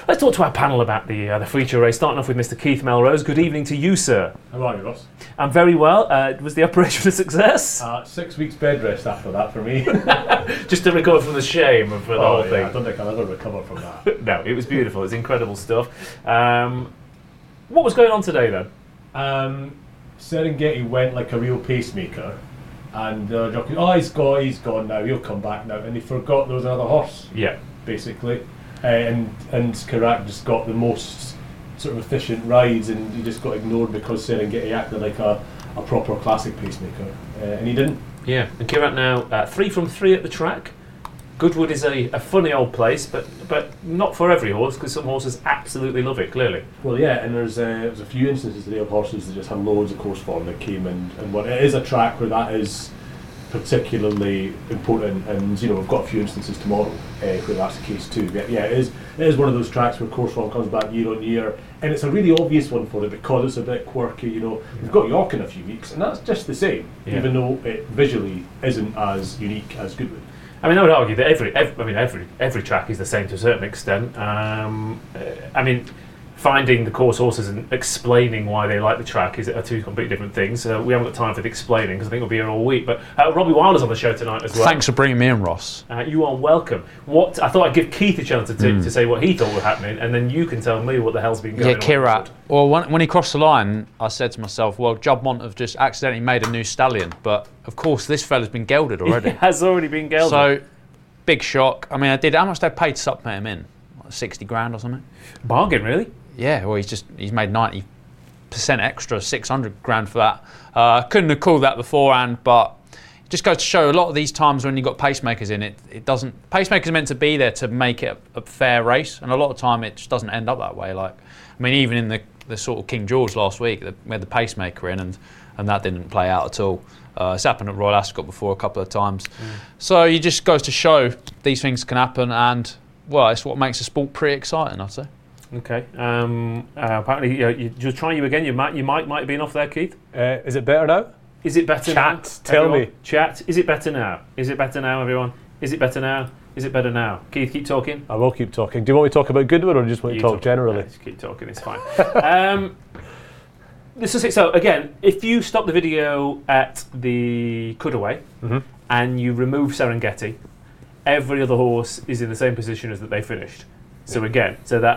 Let's talk to our panel about the feature race, starting off with Mr. Keith Melrose. Good evening to you, sir. How are you, Ross? I'm very well. Was the operation a success? 6 weeks bed rest after that for me. Just to recover from the shame of the whole thing. I don't think I'll ever recover from that. No, it was beautiful. It's incredible stuff. What was going on today, then? Serengeti went like a real pacemaker, and they're joking, he's gone now, he'll come back now, and they forgot there was another horse. Yeah. Basically. And Karak just got the most sort of efficient rides, and he just got ignored because Serengeti acted like a proper classic pacemaker, and he didn't. Yeah, and Kirat now 3 from 3 at the track. Goodwood is a funny old place, but not for every horse, because some horses absolutely love it, clearly. Well, yeah, and there's a few instances today of horses that just had loads of course form that came in, and what it is a track where that is particularly important, and we've got a few instances tomorrow where that's the case too. But yeah, it is one of those tracks where course form comes back year on year, and it's a really obvious one for it because it's a bit quirky. We've got York in a few weeks, and that's just the same, even though it visually isn't as unique as Goodwood. I mean, I would argue that every track is the same to a certain extent. Finding the course horses and explaining why they like the track are two completely different things. We haven't got time for the explaining because I think we'll be here all week. But Robbie Wilder's on the show tonight as well. Thanks for bringing me in, Ross. You are welcome. I thought I'd give Keith a chance to say what he thought was happening, and then you can tell me what the hell's been going on. Yeah, Kirat. Well, when he crossed the line, I said to myself, well, Juddmonte have just accidentally made a new stallion. But, of course, this fella's been gelded already. He has already been gelded. So, big shock. I mean, how much they paid to supplement him in? Like 60 grand or something? Bargain, really? Yeah, well, he's made 90% extra, 600 grand for that. Couldn't have called that beforehand, but it just goes to show a lot of these times when you've got pacemakers in it doesn't. Pacemakers are meant to be there to make it a fair race, and a lot of time it just doesn't end up that way. Even in the sort of King George last week, we had the pacemaker in, and that didn't play out at all. It's happened at Royal Ascot before a couple of times. So it just goes to show these things can happen, and well, it's what makes the sport pretty exciting, I'd say. Okay. Apparently, you're trying you again. Your mic might have been off there, Keith. Is it better now? Is it better now? Chat, tell me. Chat, is it better now? Is it better now, everyone? Is it better now? Is it better now? Keith, keep talking. I will keep talking. Do you want me to talk about Goodwood, or do you just want to talk generally? Yeah, just keep talking, it's fine. This is it. So, again, if you stop the video at the cutaway and you remove Serengeti, every other horse is in the same position as that they finished. So, again,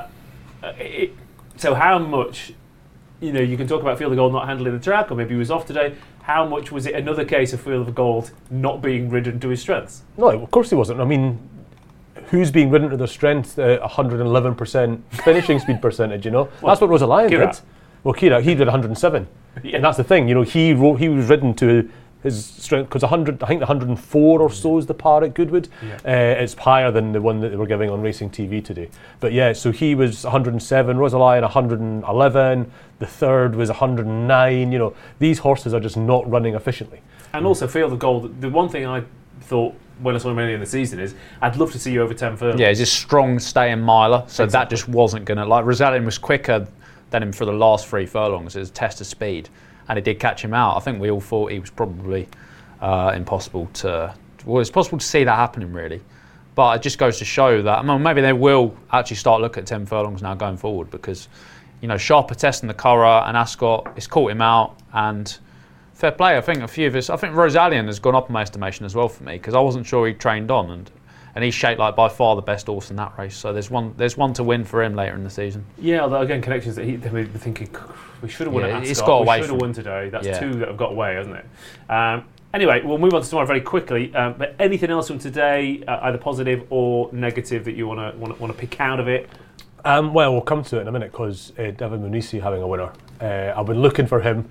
so how much, you can talk about Field of Gold not handling the track, or maybe he was off today. How much was it another case of Field of Gold not being ridden to his strengths? No, of course he wasn't. I mean, who's being ridden to their strength? 111% finishing speed percentage, Well, that's what Rosa did. Well, Kirat, he did 107. Yeah. And that's the thing, he was ridden to his strength, because 100, I think 104 or so is the par at Goodwood. Yeah. It's higher than the one that they were giving on Racing TV today. But yeah, so he was 107, Rosa 111, the third was 109. These horses are just not running efficiently. And also Field of Gold, the one thing I thought when I saw him earlier in the season is I'd love to see you over 10 furlongs. Yeah, he's a strong staying miler, so that just wasn't going to... Rosalind was quicker than him for the last 3 furlongs. It was a test of speed. And it did catch him out. I think we all thought he was probably impossible to... Well, it's possible to see that happening, really. But it just goes to show that... maybe they will actually start looking at 10 furlongs now going forward, because, sharper test in the Curragh and Ascot, it's caught him out, and fair play. I think a few of us... I think Rosalind has gone up in my estimation as well for me, because I wasn't sure he trained on, and he's shaped like by far the best horse in that race. So there's one to win for him later in the season. Yeah, although again, connections that they were thinking we should have won at Ascot. It's got away. We should have won today. That's 2 that have got away, hasn't it? Anyway, we'll move on to tomorrow very quickly. But anything else from today, either positive or negative, that you want to pick out of it? Well, we'll come to it in a minute, because Devin Munisi having a winner. I've been looking for him.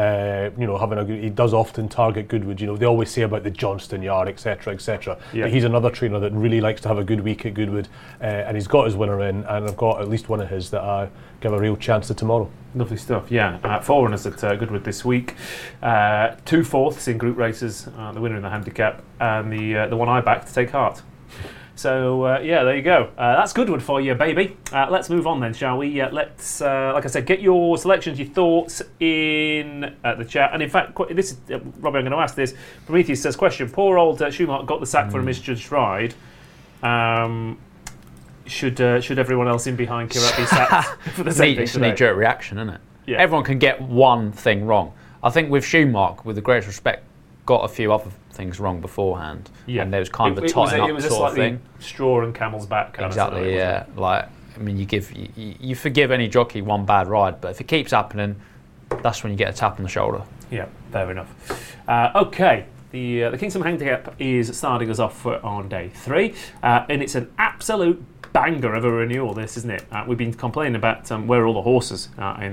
He does often target Goodwood. They always say about the Johnston Yard, etc., etc. Yeah. But he's another trainer that really likes to have a good week at Goodwood, and he's got his winner in, and I've got at least one of his that I give a real chance to tomorrow. Lovely stuff. Yeah, 4 runners at Goodwood this week, 2 fourths in group races, the winner in the handicap, and the one I backed to take heart. So, there you go. That's Goodwood for you, baby. Let's move on then, shall we? Let's, like I said, get your selections, your thoughts in the chat. And in fact, this is, Robbie, I'm going to ask this. Prometheus says, question, poor old Schumacher got the sack for a misjudged ride. should everyone else in behind Kirat be sacked for the same thing It's a today? knee-jerk reaction, isn't it? Yeah. Everyone can get one thing wrong. I think with Schumacher, with the greatest respect, got a few other things wrong beforehand. Yeah. And there was kind of a It tighten up was a sort of slightly thing. straw and camel's back kind of Exactly, scenario, yeah. wasn't Like, I mean, you forgive any jockey one bad ride, but if it keeps happening, that's when you get a tap on the shoulder. it? Yeah, fair enough. Okay. The Kingston Handicap is starting us off on day 3, and it's an absolute banger of a renewal, this, isn't it? We've been complaining about where are all the horses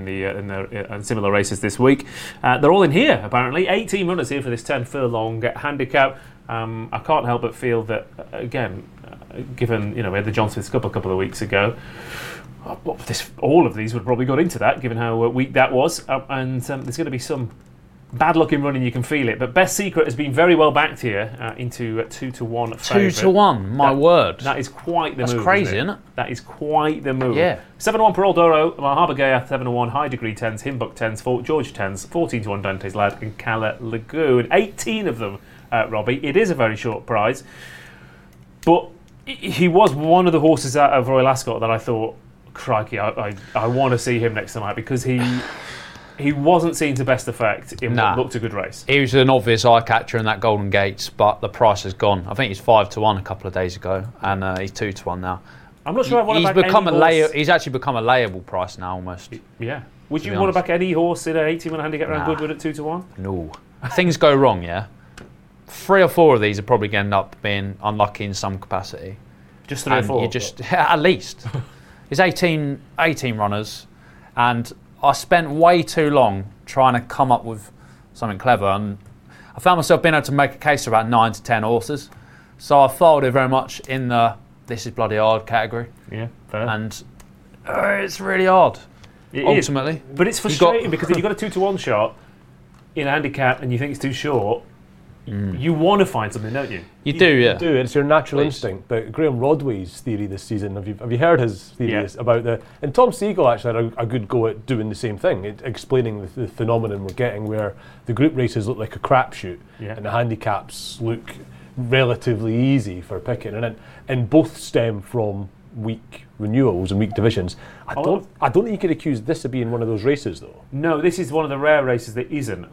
in similar races this week. They're all in here, apparently. 18 runners here for this 10 furlong handicap. I can't help but feel that, again, given we had the John Smith's Cup a couple of weeks ago, all of these would have probably got into that, given how weak that was. And there's going to be some bad luck in running, you can feel it. But Best Secret has been very well backed here into 2-1 favourite. 2-1, my word. That is quite the move. That's crazy, isn't it? That is quite the move. Yeah. 7-1 Pearl Doro, Mahaba Gaya 7-1, High Degree 10s, Himbuk 10s, Fort George 10s, 14-1 Dante's Lad, and Cala Lagoon. 18 of them, Robbie. It is a very short prize. But he was one of the horses out of Royal Ascot that I thought, crikey, I want to see him next time out, because he wasn't seen to best effect in what looked a good race. He was an obvious eye catcher in that Golden Gates, but the price has gone. I think he's 5-1 a couple of days ago, and he's 2-1 now. I'm not sure I want to back any horse. He's actually become a layable price now, almost. Yeah. Would you want to back any horse in an 18-1 handicap around Goodwood at 2-1? No. Things go wrong, yeah. 3 or 4 of these are probably going to end up being unlucky in some capacity. Just 3 or 4? At least. It's 18 runners, and I spent way too long trying to come up with something clever, and I found myself being able to make a case for about 9 to 10 horses. So I followed it very much in the "this is bloody hard" category. Yeah, fair. And it's really hard. Ultimately, but it's frustrating because if you've got a 2-1 shot in a handicap and you think it's too short, you want to find something, don't you? You do, yeah. You do. It's your natural instinct. But Graham Rodway's theory this season, have you heard his theories about and Tom Siegel actually had a good go at doing the same thing, explaining the phenomenon we're getting, where the group races look like a crapshoot and the handicaps look relatively easy for picking, and both stem from weak renewals and weak divisions. I don't think you could accuse this of being one of those races, though. No, this is one of the rare races that isn't.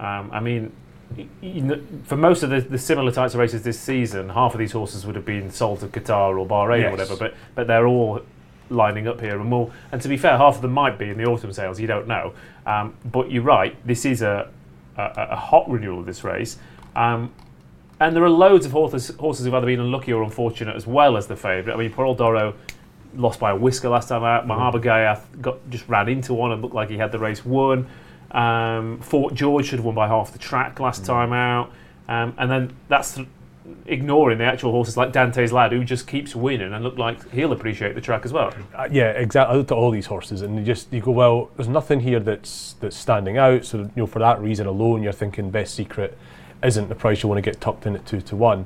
For most of the similar types of races this season, half of these horses would have been sold to Qatar or Bahrain or whatever, but they're all lining up here. And to be fair, half of them might be in the autumn sales, you don't know. But you're right, this is a hot renewal of this race. And there are loads of horses who've either been unlucky or unfortunate as well as the favourite. I mean, Pearl Doro lost by a whisker last time out. Mahaba Gaya just ran into one and looked like he had the race won. Fort George should have won by half the track last time out. And then that's ignoring the actual horses like Dante's Lad, who just keeps winning and look like he'll appreciate the track as well. Yeah, exactly. I looked at all these horses and you go, well, there's nothing here that's standing out. So for that reason alone, you're thinking Best Secret isn't the price you want to get tucked in at 2-1.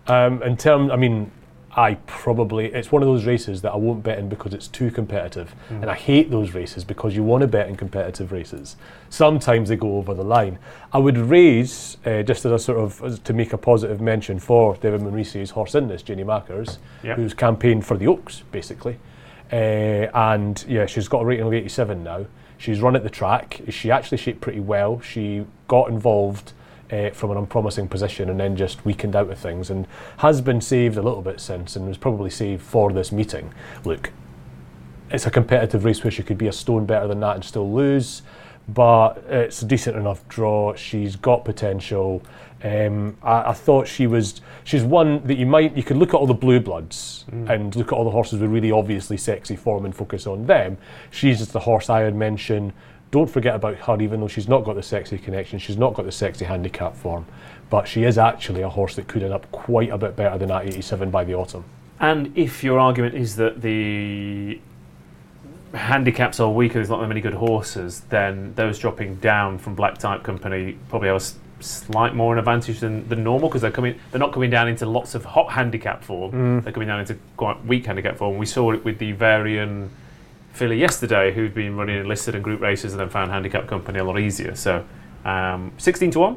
It's one of those races that I won't bet in because it's too competitive. And I hate those races because you want to bet in competitive races. Sometimes they go over the line. I would raise, just as a sort of, to make a positive mention for David Manrisi's horse in this, Jenny Mackers, who's campaigned for the Oaks, basically. She's got a rating of 87 now. She's run at the track. She actually shaped pretty well. She got involved from an unpromising position and then just weakened out of things, and has been saved a little bit since, and was probably saved for this meeting. Look, it's a competitive race where she could be a stone better than that and still lose, but it's a decent enough draw. She's got potential. I thought she's one that you could look at all the blue bloods and look at all the horses with really obviously sexy form and focus on them. She's just the horse I would mention. Don't forget about her, even though she's not got the sexy connection, she's not got the sexy handicap form, but she is actually a horse that could end up quite a bit better than that 87 by the autumn. And if your argument is that the handicaps are weaker, there's not that many good horses, then those dropping down from Black Type Company probably have a slight more an advantage than normal, because they're not coming down into lots of hot handicap form. They're coming down into quite weak handicap form. We saw it with the Varian filly yesterday, who'd been running enlisted and group races and then found Handicap Company a lot easier. So 16-1?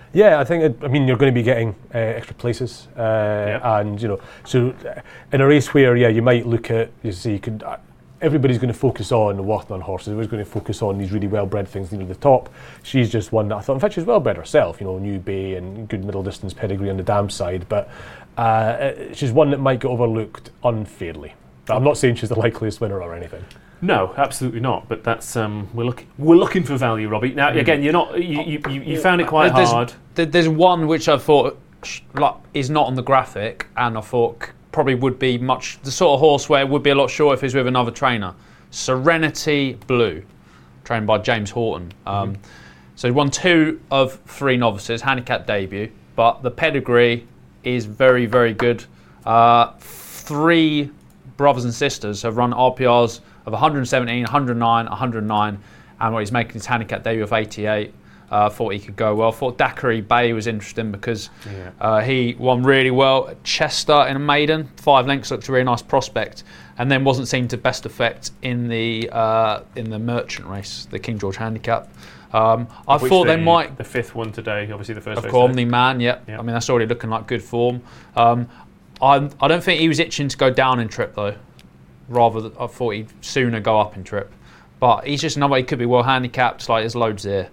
Yeah, I think. I mean, you're going to be getting extra places, and so in a race where you might look at you could. Everybody's going to focus on the Wathnun horses. Everybody's going to focus on these really well-bred things. The top, she's just one that I thought. In fact, she's well-bred herself. New Bay and good middle distance pedigree on the dam side, but she's one that might get overlooked unfairly. But I'm not saying she's the likeliest winner or anything. No, absolutely not. But that's we're looking for value, Robbie. Now again, you're not. You found it quite hard. There's one which I thought is not on the graphic, and I thought probably would be the sort of horse where it would be a lot shorter if he was with another trainer. Serenity Blue, trained by James Horton. So he won 2 of 3 novices, handicap debut, but the pedigree is very, very good. 3 brothers and sisters have run RPRs of 117, 109, 109, and he's making his handicap debut of 88. Thought he could go well. Thought Daiquiri Bay was interesting because he won really well at Chester in a maiden. 5 lengths, looked a really nice prospect, and then wasn't seen to best effect in the merchant race, the King George Handicap. I thought they might. The 5th one today, obviously the first. Of course, Omni Man. Yep. I mean, that's already looking like good form. I don't think he was itching to go down in trip though. Rather, I thought he'd sooner go up in trip. But he's just another. He could be well handicapped. Like there's loads there.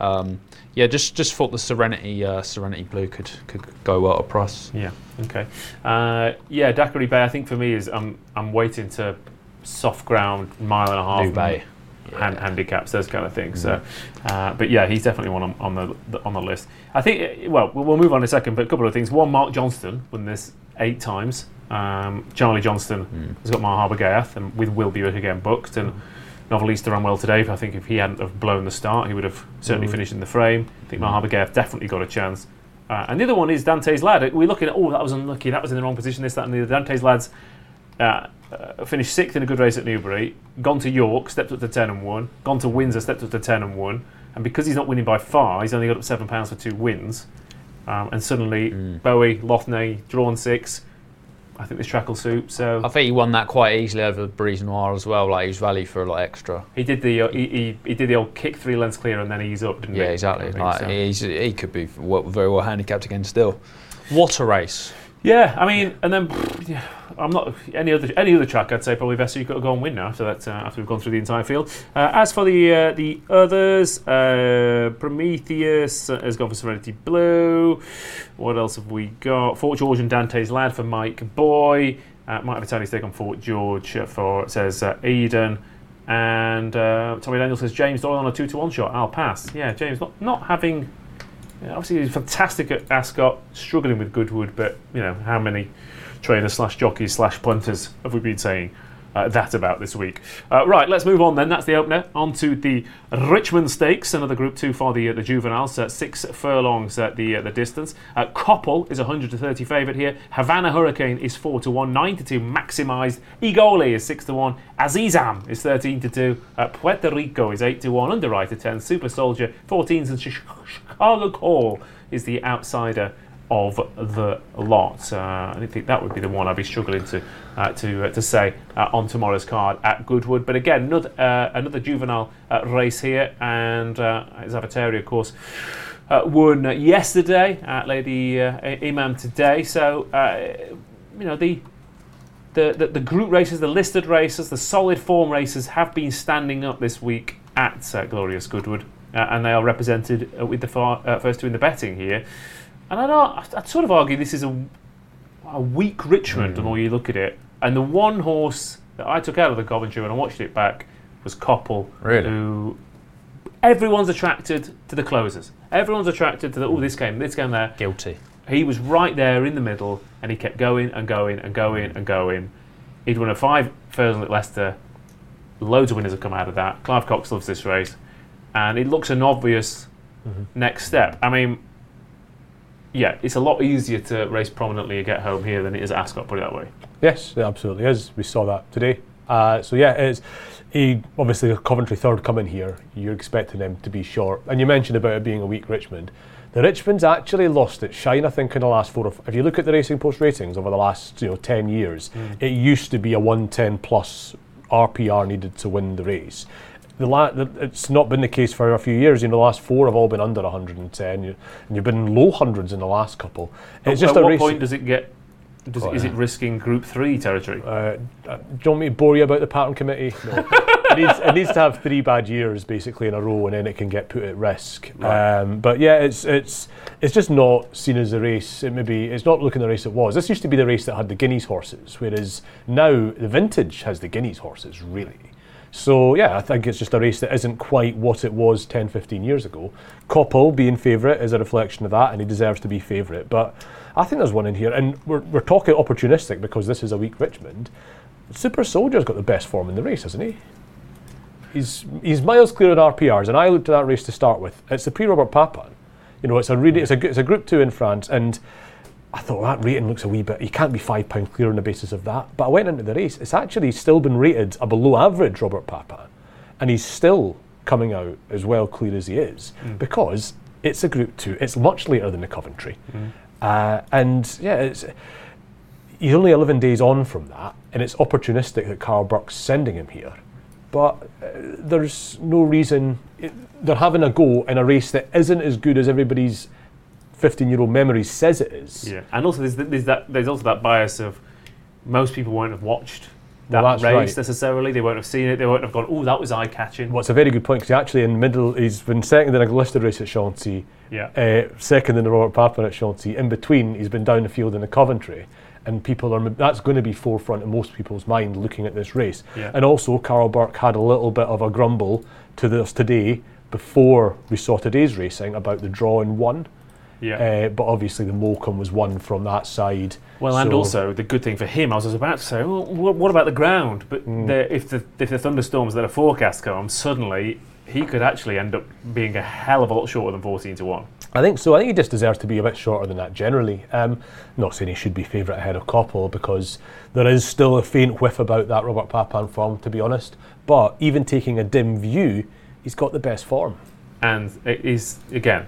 Just thought the Serenity Blue could go well at price. Yeah. Okay. Daiquiri Bay. I think for me is I'm waiting to soft ground 1.5 miles. New Bay. Handicaps, those kind of things. So, but yeah, he's definitely one on the list. I think. Well, we'll move on in a second. But a couple of things. One, Mark Johnston won this 8 times. Charlie Johnston has got Mar Harbour Gaiath, and with Will Buick again booked, and Novelista ran well today. I think if he hadn't have blown the start, he would have certainly finished in the frame. I think Mar Harbour Gaiath definitely got a chance. And the other one is Dante's Lad. We're looking at, that was unlucky. That was in the wrong position. This, that, and the other. Dante's Lad's finished 6th in a good race at Newbury. Gone to York, stepped up to 10 and won. Gone to Windsor, stepped up to 10 and won. And because he's not winning by far, he's only got up £7 for 2 wins. And suddenly, Bowie, Lothnay, drawn 6. I think this track will suit. So I think he won that quite easily over Brise Noire as well. Like he was valued for a lot extra. He did the he did the old kick 3 lengths clear and then ease up, didn't he? Yeah, exactly. He could be very well handicapped again still. What a race! Yeah, I mean, and then I'm not any other track. I'd say probably Vesser, you've got to go and win now after that. After we've gone through the entire field. As for the others, Prometheus has gone for Serenity Blue. What else have we got? Fort George and Dante's Lad for Mike Boy. Might have a tiny stake on Fort George for Eden. And Tommy Daniel says James Doyle on a 2-1 shot. I'll pass. Yeah, James not having. Obviously, he's fantastic at Ascot, struggling with Goodwood, but how many trainers / jockeys / punters have we been saying that about this week? Right, let's move on then. That's the opener. On to the Richmond Stakes, another Group 2 for the juveniles. 6 furlongs at the distance. Koppel is 130 favourite here. Havana Hurricane is 4-1. 9-2 Maximised. Igole is 6-1. Azizam is 13-2. Puerto Rico is 8-1. Underwriter 10. Super Soldier 14s, and Chicago Call is the outsider of the lot. I think that would be the one I'd be struggling to say on tomorrow's card at Goodwood. But again, another juvenile race here, and Zavataria, of course, won yesterday at Lady Imam today. So the group races, the listed races, the solid form races have been standing up this week at Glorious Goodwood, and they are represented with the first 2 in the betting here. And I'd sort of argue this is a weak Richmond, the more you look at it. And the one horse that I took out of the Coventry when I watched it back was Koppel, who everyone's attracted to the closers. Everyone's attracted to this game there. Guilty. He was right there in the middle, and he kept going and going and going and going. He'd won a 5 furlong at Leicester. Loads of winners have come out of that. Clive Cox loves this race, and it looks an obvious next step. I mean, yeah, it's a lot easier to race prominently and get home here than it is at Ascot, put it that way. Yes, it absolutely is. We saw that today. It's obviously a Coventry third coming here. You're expecting them to be short. And you mentioned about it being a weak Richmond. The Richmond's actually lost its shine, I think, in the last 4 or 5. If you look at the Racing Post ratings over the last 10 years, it used to be a 110 plus RPR needed to win the race. it's not been the case for a few years. The last 4 have all been under 110, and you've been in low hundreds in the last couple. It's just at a what race. point does it get? Is it risking Group 3 territory? Do you want me to bore you about the pattern committee? No. it needs to have 3 bad years basically in a row, and then it can get put at risk. Right. But yeah, it's just not seen as a race. It's not looking the race it was. This used to be the race that had the Guineas horses, whereas now the vintage has the Guineas horses really. So yeah, I think it's just a race that isn't quite what it was 10, 15 years ago. Coppell being favourite is a reflection of that, and he deserves to be favourite. But I think there's one in here, and we're talking opportunistic because this is a weak Richmond. Super Soldier's got the best form in the race, hasn't he? He's miles clear at RPRs, and I looked at that race to start with. It's the Prix-Robert Papin. It's a Group 2 in France, and I thought that rating looks a wee bit. You can't be £5 clear on the basis of that. But I went into the race. It's actually still been rated a below average Robert Papin, and he's still coming out as well clear as he is because it's a Group 2. It's much later than the Coventry, and yeah, he's only 11 days on from that, and it's opportunistic that Carl Burke's sending him here. But there's no reason they're having a go in a race that isn't as good as everybody's 15-year-old memory says it is. Yeah, and also there's also that bias of most people won't have watched that race right. necessarily. They won't have seen it. They won't have gone, oh, that was eye-catching. Well, it's a very good point, because actually he's been second in a listed race at Chauncey, second in the Robert Papin at Chauncey. In between, he's been down the field in the Coventry, and that's going to be forefront in most people's mind looking at this race. Yeah. And also, Carl Burke had a little bit of a grumble to us today before we saw today's racing about the draw in 1. Yeah. But obviously the Morecambe was won from that side. Well, and also the good thing for him, I was about to say, well, what about the ground? But if the thunderstorms that are forecast come, suddenly he could actually end up being a hell of a lot shorter than 14-1. I think so. I think he just deserves to be a bit shorter than that generally. Not saying he should be favourite ahead of Coppell, because there is still a faint whiff about that Robert Papin form, to be honest. But even taking a dim view, he's got the best form. And it is, again,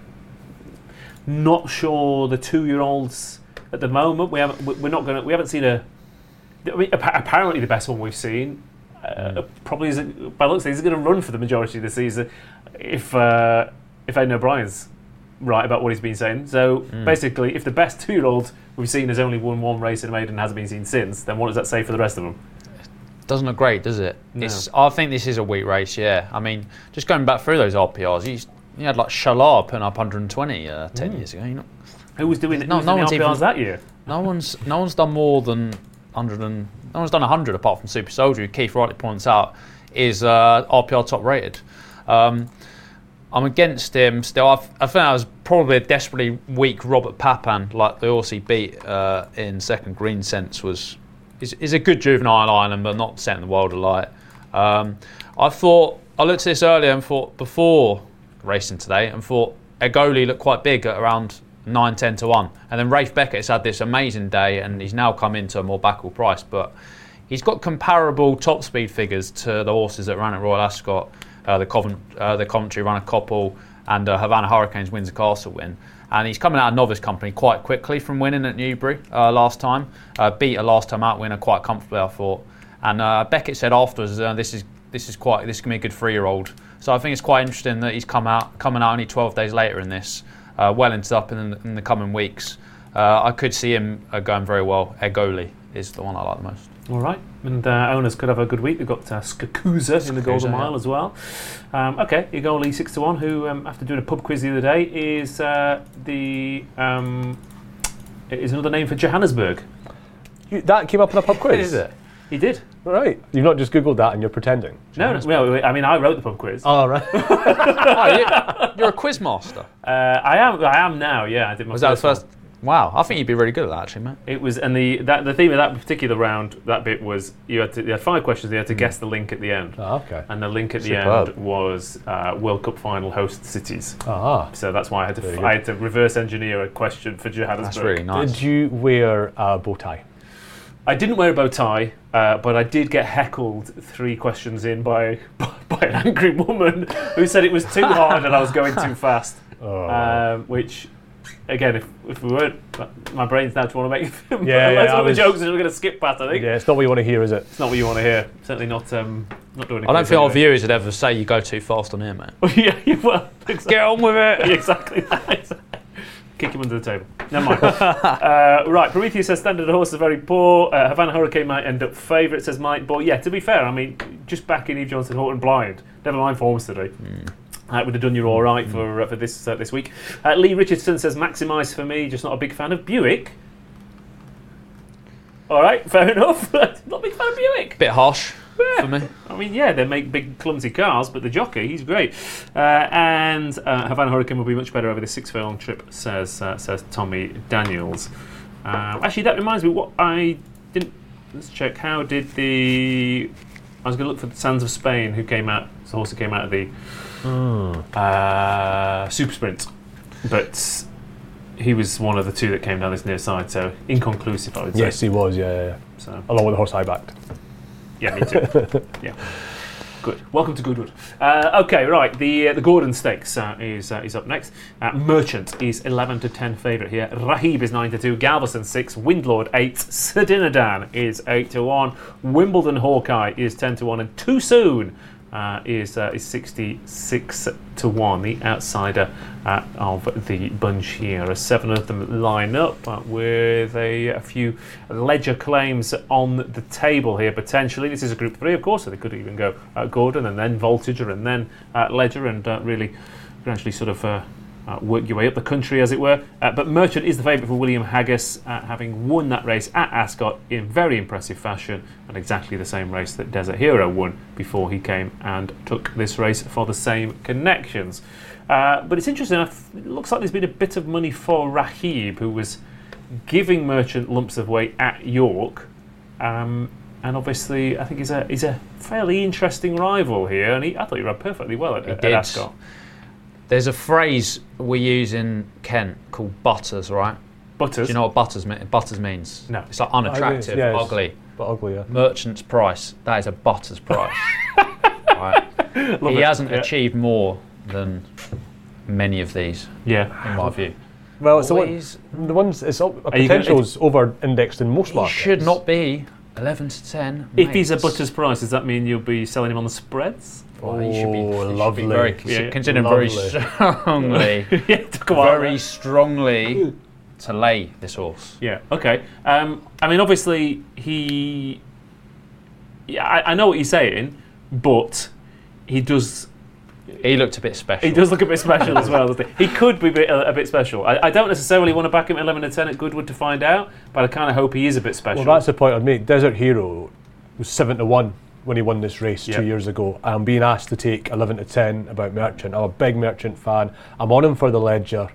not sure the 2-year-olds at the moment. We haven't seen apparently the best one we've seen. Probably is, by looks, he's going to run for the majority of the season if Aidan O'Brien's right about what he's been saying. So basically, if the best 2-year-old we've seen has only won 1 race in Maiden and hasn't been seen since, then what does that say for the rest of them? Doesn't look great, does it? No. I think this is a weak race. Yeah, I mean, just going back through those RPRs, you had like Chalard putting up 120 10 years ago. Who was doing no one's RPRs that year? No one's done more than 100, and no one's done 100 apart from Super Soldier, who Keith rightly points out is RPR top rated. I'm against him still. I think that was probably a desperately weak Robert Papin, like the horse he beat in second Green Sense is a good juvenile island, but not setting the world alight. I looked at this earlier and thought, before racing today, and thought Egoli looked quite big at around 9-10-1, and then Rafe Beckett's had this amazing day, and he's now come into a more backable price, but he's got comparable top speed figures to the horses that ran at Royal Ascot, the Coventry runner Coppell, and Havana Hurricanes Windsor Castle win. And he's coming out of novice company quite quickly from winning at Newbury last time. Beat a last time out winner quite comfortably, I thought. And Beckett said afterwards, this can be a good 3-year-old. So I think it's quite interesting that he's coming out only 12 days later in this, well into up in the coming weeks. I could see him going very well. Egoli is the one I like the most. All right, and owners could have a good week. They've got Skakusa in the Golden Mile as well. Okay, Egoli 6-1, who after doing a pub quiz the other day is another name for Johannesburg. That came up in a pub quiz. Is it? He did. Right. You've not just Googled that and you're pretending. No, I mean, I wrote the pub quiz. Oh, right. You're a quiz master. I am now. Yeah, I did my. Was that the first? Wow, I think you'd be really good at that, actually, mate. It was, and the theme of that particular round, that bit was you had 5 questions. You had to guess the link at the end. Oh, okay. And the link at the end was World Cup final host cities. Ah. So that's why I had to reverse engineer a question for Johannesburg. That's really nice. Did you wear a bow tie? I didn't wear a bow tie, but I did get heckled 3 questions in by an angry woman who said it was too hard and I was going too fast. Which, again, if we weren't, my brain's now to want to make that's one of the jokes that we're going to skip past, I think. Yeah, it's not what you want to hear, is it? It's not what you want to hear. Certainly not Not doing. I don't think our viewers would ever say you go too fast on here, mate. Yeah, well, exactly. Get on with it. Exactly. Kick him under the table. Never mind. Right, Prometheus says standard horse is very poor. Havana Hurricane might end up favourite, says Mike. But yeah, to be fair, I mean, just backing Eve Johnson, Horton blind. Never mind forms today. Would have done you all right for this week. Lee Richardson says maximise for me. Just not a big fan of Buick. All right, fair enough. Not a big fan of Buick. Bit harsh for me. I mean, yeah, they make big, clumsy cars, but the jockey, he's great. And Havana Hurricane will be much better over the 6 furlong trip, says Tommy Daniels. Actually, that reminds me, what I didn't... Let's check, how did the... I was going to look for the Sands of Spain, who came out, the horse who came out of the Super Sprint. But he was one of the 2 that came down this near side, so inconclusive, I would say. Yes, he was, yeah. So. Along with the horse I backed. Yeah, me too. Yeah, good. Welcome to Goodwood. Okay, right. The Gordon Stakes is up next. Merchant is 11 to 10 favourite here. Rahib is 9 to 2. Galveston 6. Windlord 8. Sedinadan is 8 to 1. Wimbledon Hawkeye is 10 to 1, and Too Soon is 66 to 1. The outsider of the bunch here. 7 of them line up with a few ledger claims on the table here potentially. This is a Group 3, of course, so they could even go Gordon and then Voltager and then Ledger and really gradually sort of work your way up the country, as it were. But Merchant is the favourite for William Haggas, having won that race at Ascot in very impressive fashion, and exactly the same race that Desert Hero won before he came and took this race for the same connections. But it's interesting, it looks like there's been a bit of money for Rahib, who was giving Merchant lumps of weight at York. And obviously, I think he's a fairly interesting rival here, and I thought he ran perfectly well at Ascot. There's a phrase we use in Kent called butters, right? Butters? Do you know what butters means? No. It's like unattractive, ugly. But ugly, yeah. Merchant's price. That is a butter's price. Right. He hasn't achieved more than many of these, in my view. Well, it's the ones, it's potential's over-indexed in most markets. He should not be 11 to 10. If he's a butter's price, does that mean you'll be selling him on the spreads? Well, he should be lovely. Considering very strongly, very strongly to lay this horse. Yeah. Okay. I mean, obviously he. Yeah, I know what you're saying, but he does. He looked a bit special. He does look a bit special as well, doesn't he? He could be a bit special. I don't necessarily want to back him at 11 to 10 at Goodwood to find out, but I kind of hope he is a bit special. Well, that's the point I'd make. Desert Hero was 7 to 1 when he won this race 2 years ago. I'm being asked to take 11 to 10 about Merchant. I'm a big Merchant fan. I'm on him for the Ledger,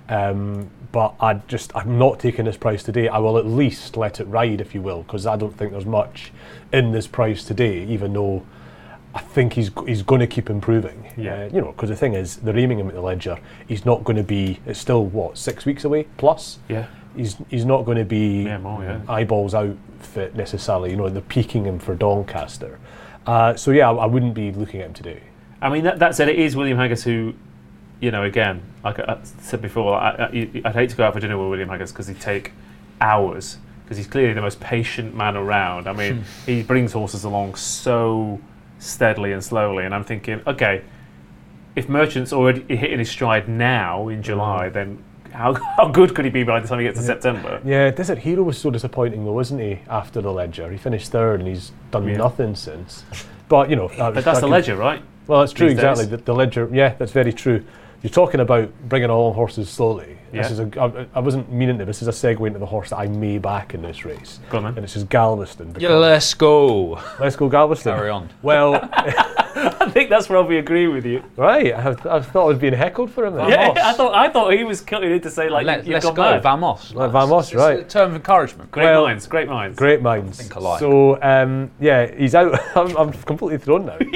but I'm not taking this price today. I will at least let it ride, if you will, because I don't think there's much in this price today, even though I think he's going to keep improving. Yeah. Because the thing is, they're aiming him at the Ledger. He's not going to be. It's still 6 weeks away plus. Yeah. He's not going to be eyeballs out fit necessarily. They're peaking him for Doncaster. So I wouldn't be looking at him today. I mean, that said, it is William Haggas who, again, like I said before, I'd hate to go out for dinner with William Haggas because he'd take hours, because he's clearly the most patient man around. I mean, he brings horses along so steadily and slowly, and I'm thinking, okay, if Merchant's already hitting his stride now in July, then how good could he be by the time he gets to September? Yeah, Desert Hero was so disappointing though, wasn't he, after the Ledger? He finished 3rd and he's done nothing since. But, but that's the Ledger, right? Well, that's true, exactly. The Ledger, that's very true. You're talking about bringing along horses slowly. Yeah. I wasn't meaning to. This is a segue into the horse that I may back in this race. Go on then. And it's just Galveston. Let's go. Let's go Galveston. Carry on. Well, I think that's where I'll be agreeing with you. Right, I thought I was being heckled for him. Yeah, I thought he was cutting in to say let's you've go, mad. Vamos. Vamos, right. It's a term of encoragement. Great minds. Great minds. I think I like. So, he's out. I'm completely thrown now.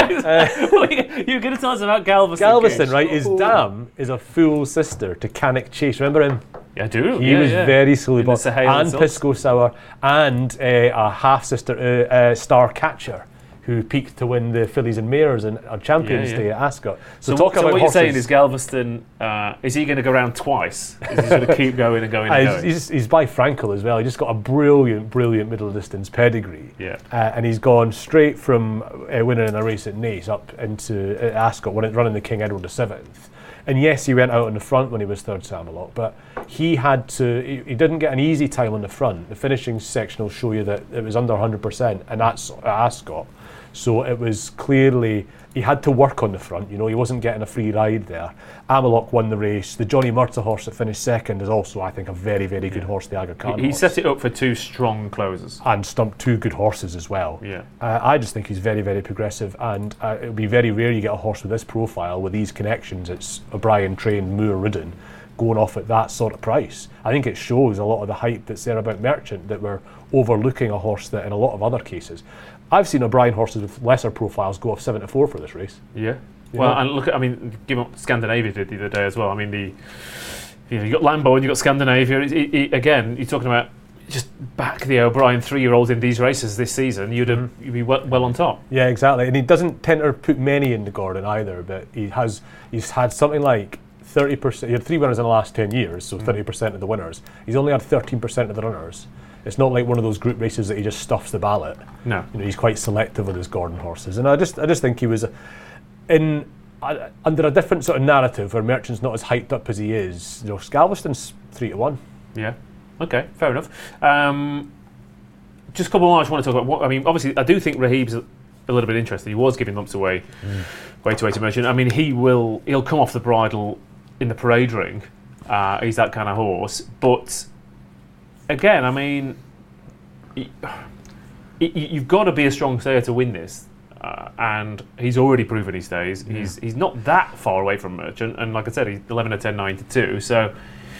You're going to tell us about Galveston. Galveston, right? His dam is a full sister to Cannock Chase. Remember him? Yeah, I do. He was very silly, and Pisco Sour, and a half sister Star Catcher. who peaked to win the Fillies and Mares on Champions Day at Ascot. So what you're saying is Galveston, is he going to go around twice? Is he going to keep going and going and going? He's by Frankel as well. He just got a brilliant middle distance pedigree. Yeah. And he's gone straight from winning in a race at Naas up into Ascot, running the King Edward VII. And yes, he went out on the front when he was third to Amelot, but he didn't get an easy time on the front. The finishing section will show you that it was under 100%, and that's at Ascot. So it was clearly, he had to work on the front, he wasn't getting a free ride there. Amelot won the race. The Johnny Murtagh horse that finished second is also, I think, a very, very good horse, the Aga Khan He set it up for 2 strong closers. And stumped 2 good horses as well. Yeah. I just think he's very, very progressive, and it'll be very rare you get a horse with this profile, with these connections. It's O'Brien trained, Moore ridden, going off at that sort of price. I think it shows a lot of the hype that's there about Merchant, that we're overlooking a horse that in a lot of other cases. I've seen O'Brien horses with lesser profiles go off 7-4 for this race. Yeah. And look at, give up Scandinavia did the other day as well. You got Lambo and you got Scandinavia. Again, you're talking about just back the O'Brien 3-year-olds in these races this season, you'd be well on top. Yeah, exactly. And he doesn't tend to put many into Gordon either, but he's had something like 30%. He had 3 winners in the last 10 years, so 30% of the winners. He's only had 13% of the runners. It's not like one of those group races that he just stuffs the ballot. No, he's quite selective with his Gordon horses, and I just think he was under a different sort of narrative where Merchant's not as hyped up as he is. Galveston's 3-1. Yeah. Okay. Fair enough. Just a couple more I just want to talk about. Obviously, I do think Rahib's a little bit interested. He was giving lumps away, way to Merchant. He'll come off the bridle in the parade ring. He's that kind of horse, but. Again, you've got to be a strong stayer to win this, and he's already proven he stays. Yeah. He's not that far away from Merchant, and like I said, he's 11-10, 9-2. So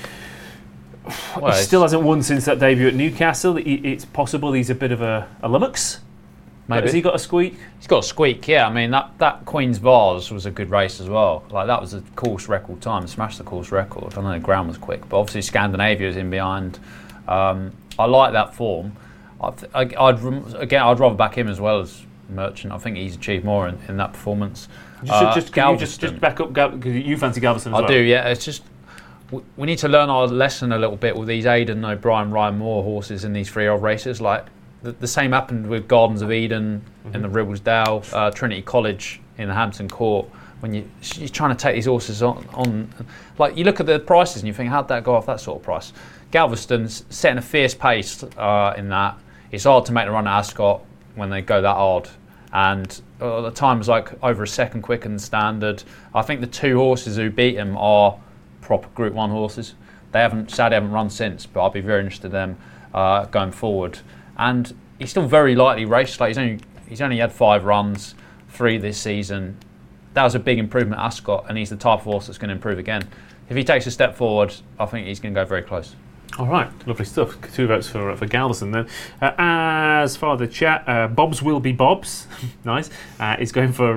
he still hasn't won since that debut at Newcastle. It's possible he's a bit of a lummox. Maybe. Has he got a squeak? He's got a squeak, yeah. That Queen's Vase was a good race as well. That was a course record time, smashed the course record. I know the ground was quick, but obviously Scandinavia is in behind. I like that form. I'd rather back him as well as Merchant. I think he's achieved more in that performance. Just back up, because you fancy Galveston as well. I do, yeah. It's just we need to learn our lesson a little bit with these Aidan O'Brien, Ryan Moore horses in these 3-year-old races. Like the same happened with Gardens of Eden in the Ribblesdale, Trinity College in the Hampton Court. When you're trying to take these horses on, like you look at the prices and you think, how'd that go off that sort of price? Galveston's setting a fierce pace in that. It's hard to make the run at Ascot when they go that hard. And the time was like over a second quicker than standard. I think the 2 horses who beat him are proper Group 1 horses. They haven't run since, but I'll be very interested in them going forward. And he's still very lightly raced. Like he's only had 5 runs, 3 this season. That was a big improvement at Ascot, and he's the type of horse that's going to improve again. If he takes a step forward, I think he's going to go very close. All right, lovely stuff. 2 votes for Galveston then. As far as the chat, Bob's will be Bob's. Nice. He's going for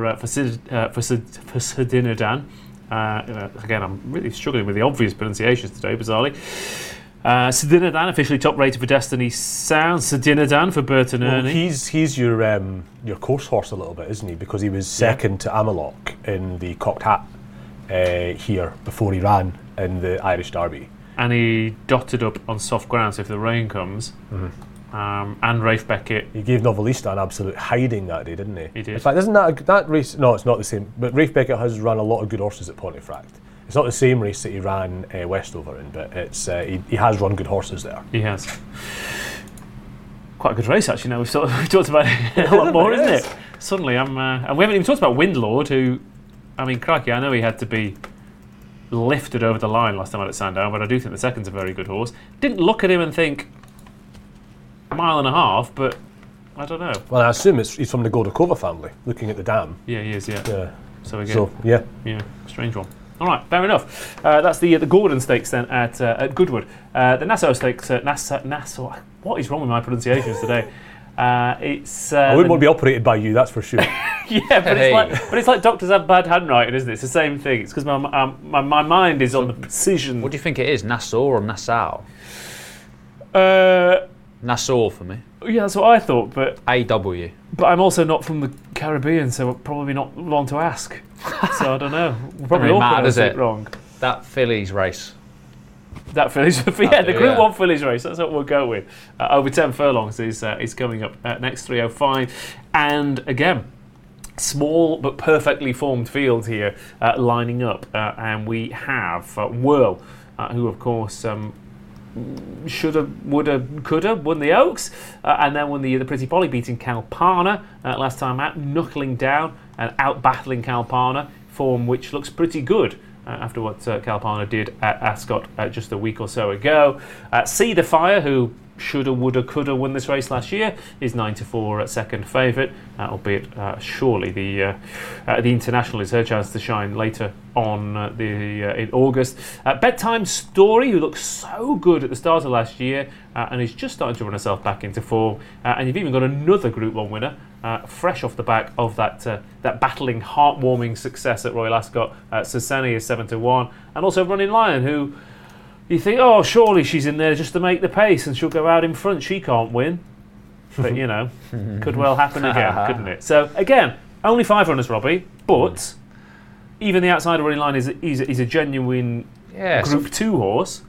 Sadinadan. Again, I'm really struggling with the obvious pronunciations today, bizarrely. Sadinadan officially top rated for Destiny Sound. Sadinadan for Burton Ernie. He's your course horse a little bit, isn't he? Because he was second to Amelot in the Cocked Hat here before he ran in the Irish Derby. And he dotted up on soft ground, so if the rain comes, and Rafe Beckett. He gave Novelista an absolute hiding that day, didn't he? He did. In fact, isn't that race? No, it's not the same. But Rafe Beckett has run a lot of good horses at Pontefract. It's not the same race that he ran Westover in, but it's he has run good horses there. He has. Quite a good race, actually. Now we've talked about it a lot more, isn't it? Suddenly, and we haven't even talked about Windlord, who, crikey, I know he had to be lifted over the line last time out at Sandown, but I do think the second's a very good horse. Didn't look at him and think 1.5 miles, but I don't know. Well, I assume he's from the Goldakova family, looking at the dam. Yeah, he is, yeah. So again, yeah, strange one. All right, fair enough. That's the Gordon Stakes then at Goodwood. The Nassau Stakes at Nassau. What is wrong with my pronunciations today? It's. I wouldn't want to be operated by you, that's for sure. Yeah, but it's like doctors have bad handwriting, isn't it? It's the same thing. It's because my mind is on the precision. What do you think it is, Nassau or Nassau? Nassau for me. Yeah, that's what I thought, but AW. But I'm also not from the Caribbean, so probably not one to ask. So I don't know. We'll probably all pronounce it wrong. That Phillies race. That Phillies, the Group 1 Phillies race, that's what we'll go with. Over 10 furlongs is coming up next, 3:05. And again, small but perfectly formed field here lining up. And we have Whirl, who of course shoulda, woulda, coulda won the Oaks, and then won the Pretty Polly, beating Kalpana last time out, knuckling down and out-battling Kalpana, form which looks pretty good after what Kalpana did at Ascot just a week or so ago. See the Fire, who shoulda, woulda, coulda won this race last year, is 9-4 second favourite, albeit surely the International is her chance to shine later on in August. Bedtime Story, who looked so good at the start of last year and is just starting to run herself back into form. And you've even got another Group 1 winner, fresh off the back of that battling, heartwarming success at Royal Ascot. Saseni is 7-1, and also Running Lion, who you think, oh, surely she's in there just to make the pace and she'll go out in front. She can't win. But, could well happen again, couldn't it? So, again, only 5 runners, Robbie, but even the outside of Running Line is a genuine Group 2 horse.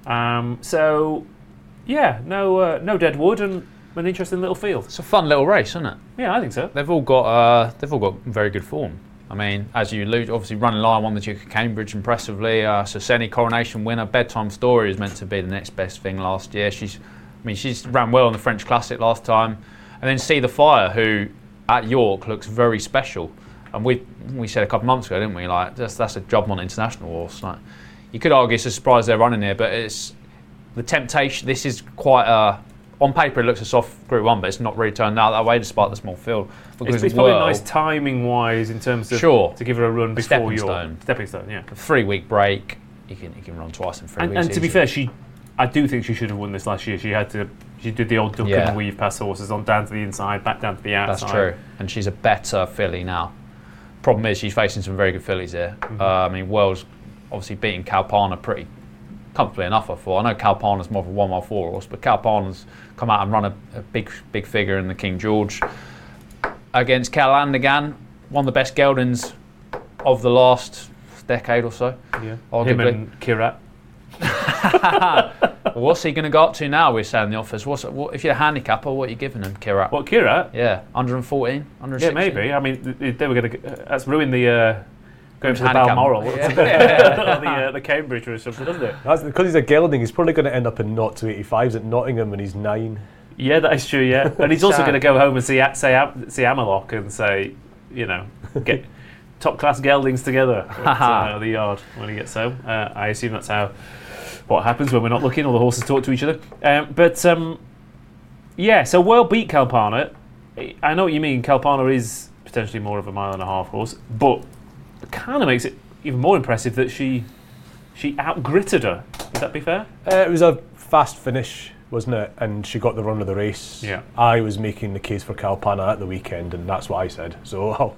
So, yeah, no dead wood and an interesting little field. It's a fun little race, isn't it? Yeah, I think so. They've all got very good form. I mean, as you allude, obviously Running Lion won the Duke of Cambridge impressively. Saseni, Coronation winner. Bedtime Story is meant to be the next best thing last year. She's ran well in the French Classic last time. And then See the Fire, who at York looks very special. And we said a couple of months ago, didn't we? Like that's a Juddmonte International horse. Like, you could argue it's a surprise they're running here, but it's the temptation. This is quite on paper it looks a soft Group 1, but it's not really turned out that way despite the small field. It's probably nice timing-wise in terms of to give her a run before your stepping stone. Yeah, a 3-week break. You can run twice in 3 weeks. And to be fair, I do think she should have won this last year. She did the old duck and weave past horses on down to the inside, back down to the outside. That's true, and she's a better filly now. Problem is she's facing some very good fillies here. Mm-hmm. Wells obviously beating Kalpana pretty comfortably enough, I thought. I know Kalpana's more of a 1-mile 4 horse, but Kalpana's come out and run a big figure in the King George against Calandigan, one of the best geldings of the last decade or so. Yeah, arguably. Him and Kirat. What's he going to go up to now? We're saying the office. What if you're a handicapper? What are you giving him, Kirat? What, Kirat? Yeah, 114, 116. Yeah, maybe. I mean, they were going to. That's ruined the. Going to the Balmoral, or the Cambridge or something, doesn't it? That's because he's a gelding. He's probably going to end up in 0-85s at Nottingham when he's 9. Yeah, that is true. Yeah, and he's also going to go home and see Amerloch and say, get top class geldings together at the yard when he gets home. I assume that's what happens when we're not looking. All the horses talk to each other. So Whirl beat Kalpana. I know what you mean. Kalpana is potentially more of a 1.5 mile horse, but it kind of makes it even more impressive that she out-gritted her. Would that be fair? It was a fast finish, wasn't it? And she got the run of the race. Yeah. I was making the case for Kalpana at the weekend, and that's what I said. So,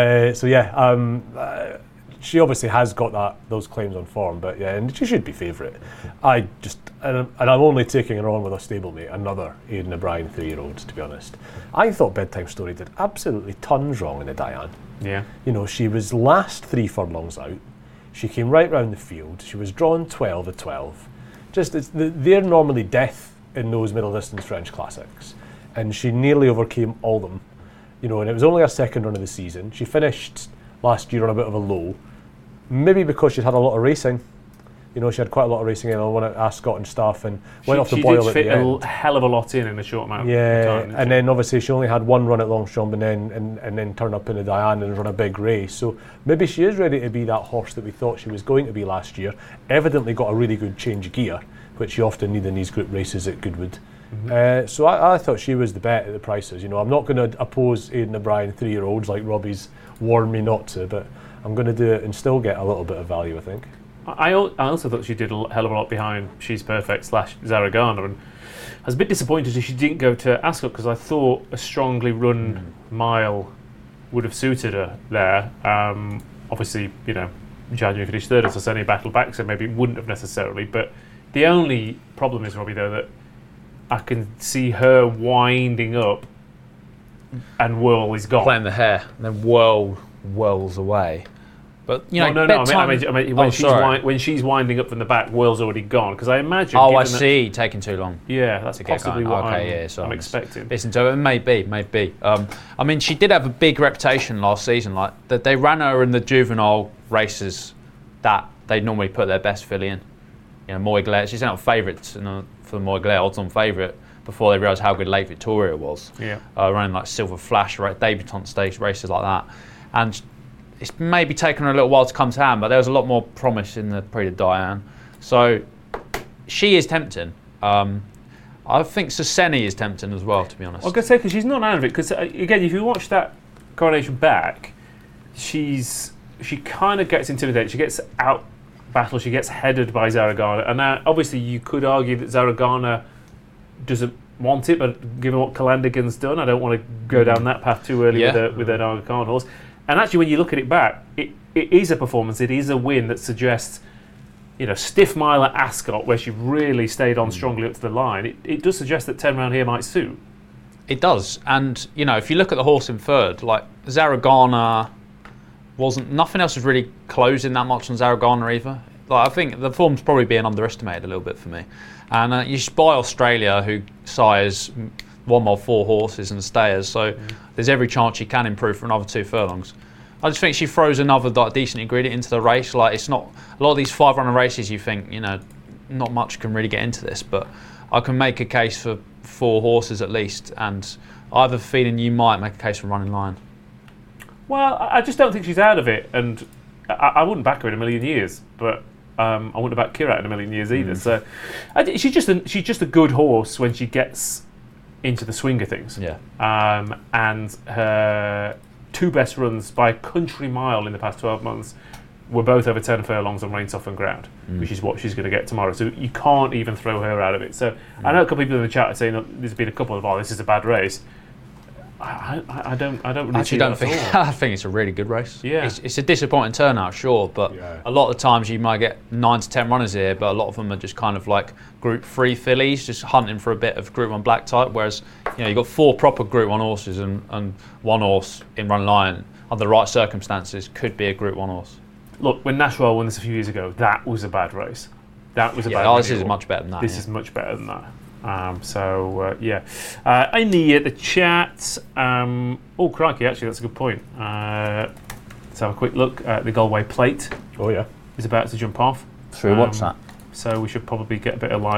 she obviously has got those claims on form, but yeah, and she should be favourite. And I'm only taking her on with a stablemate, another Aidan O'Brien 3-year-old, to be honest. I thought Bedtime Story did absolutely tons wrong in the Diane. Yeah. She was last 3 furlongs out. She came right round the field. She was drawn 12-12. They're normally death in those middle distance French classics, and she nearly overcame all of them. And it was only her second run of the season. She finished last year on a bit of a low, maybe because she'd had a lot of racing. She had quite a lot of racing in. I won at Ascot and stuff, and went off the boil at the end. She did fit a hell of a lot in a short amount of time. And then obviously she only had one run at Longchamp and then turn up in the Diane and run a big race. So maybe she is ready to be that horse that we thought she was going to be last year. Evidently got a really good change of gear, which you often need in these group races at Goodwood. Mm-hmm. So I thought she was the bet at the prices. I'm not going to oppose Aidan O'Brien 3-year-olds like Robbie's warned me not to, but I'm going to do it and still get a little bit of value, I think. I also thought she did a hell of a lot behind She's Perfect / Zaragana, and I was a bit disappointed that she didn't go to Ascot because I thought a strongly run mile would have suited her there. Obviously, January finished third, so Saseni battled back, so maybe it wouldn't have necessarily. But the only problem is, Robbie, though, that I can see her winding up, and Whirl is gone. Playing the hare, and then whirls away. But you know, no. I mean when she's winding up from the back, Whirl's already gone. Because I imagine. Oh, I see. Taking too long. Yeah, that's possibly what I'm expecting. Listen to it. Maybe. I mean, she did have a big reputation last season. Like that, they ran her in the juvenile races that they normally put their best filly in. You know, Moy Glare. She's not favourites for the Moy Glare, odds-on favourite. Before they realised how good Lake Victoria was. Yeah. Running like Silver Flash, debutante stakes races like that, and. It's maybe taken her a little while to come to hand, but there was a lot more promise in the Prix de Diane. So she is tempting. I think Soseni is tempting as well, to be honest. I was going to say, because she's not out of it. Because, again, if you watch that coronation back, she kind of gets intimidated. She gets out battled. She gets headed by Zaragana. And now, obviously, you could argue that Zaragana doesn't want it, but given what Calandigan's done, I don't want to go down that path too early with an Aga Khan horse. And actually, when you look at it back, it is a performance. It is a win that suggests, stiff mile at Ascot, where she really stayed on strongly up to the line. It does suggest that 10 round here might suit. It does. And, if you look at the horse in third, like Zaragana nothing else was really closing that much on Zaragana either. Like, I think the form's probably being underestimated a little bit for me. And you spy Australia, who sires 1 mile 4 horses and stayers, so there's every chance she can improve for another 2 furlongs. I just think she throws another decent ingredient into the race. Like, it's not a lot of these 5-runner races. You think not much can really get into this, but I can make a case for 4 horses at least, and I have a feeling you might make a case for Running Lion. Well, I just don't think she's out of it, and I wouldn't back her in a million years, but I wouldn't back Kirat in a million years either. So she's just a good horse when she gets into the swing of things. Yeah. And her 2 best runs by a country mile in the past 12 months were both over 10 furlongs on rain softened ground, which is what she's going to get tomorrow. So you can't even throw her out of it. So I know a couple of people in the chat are saying there's been a couple of, this is a bad race. I don't really see that at all. I think it's a really good race. Yeah. It's a disappointing turnout, sure, but a lot of times you might get 9 to 10 runners here, but a lot of them are just kind of like Group 3 fillies, just hunting for a bit of Group 1 black type, whereas you've got 4 proper Group 1 horses and 1 horse in Run Lion, under the right circumstances, could be a Group 1 horse. Look, when Nashwell won this a few years ago, that was a bad race. That was a bad race. This is much better than that. This is much better than that. In the chat, crikey, actually that's a good point. Let's have a quick look at the Galway Plate. Oh yeah, is about to jump off. Should we watch that? So we should probably get a bit of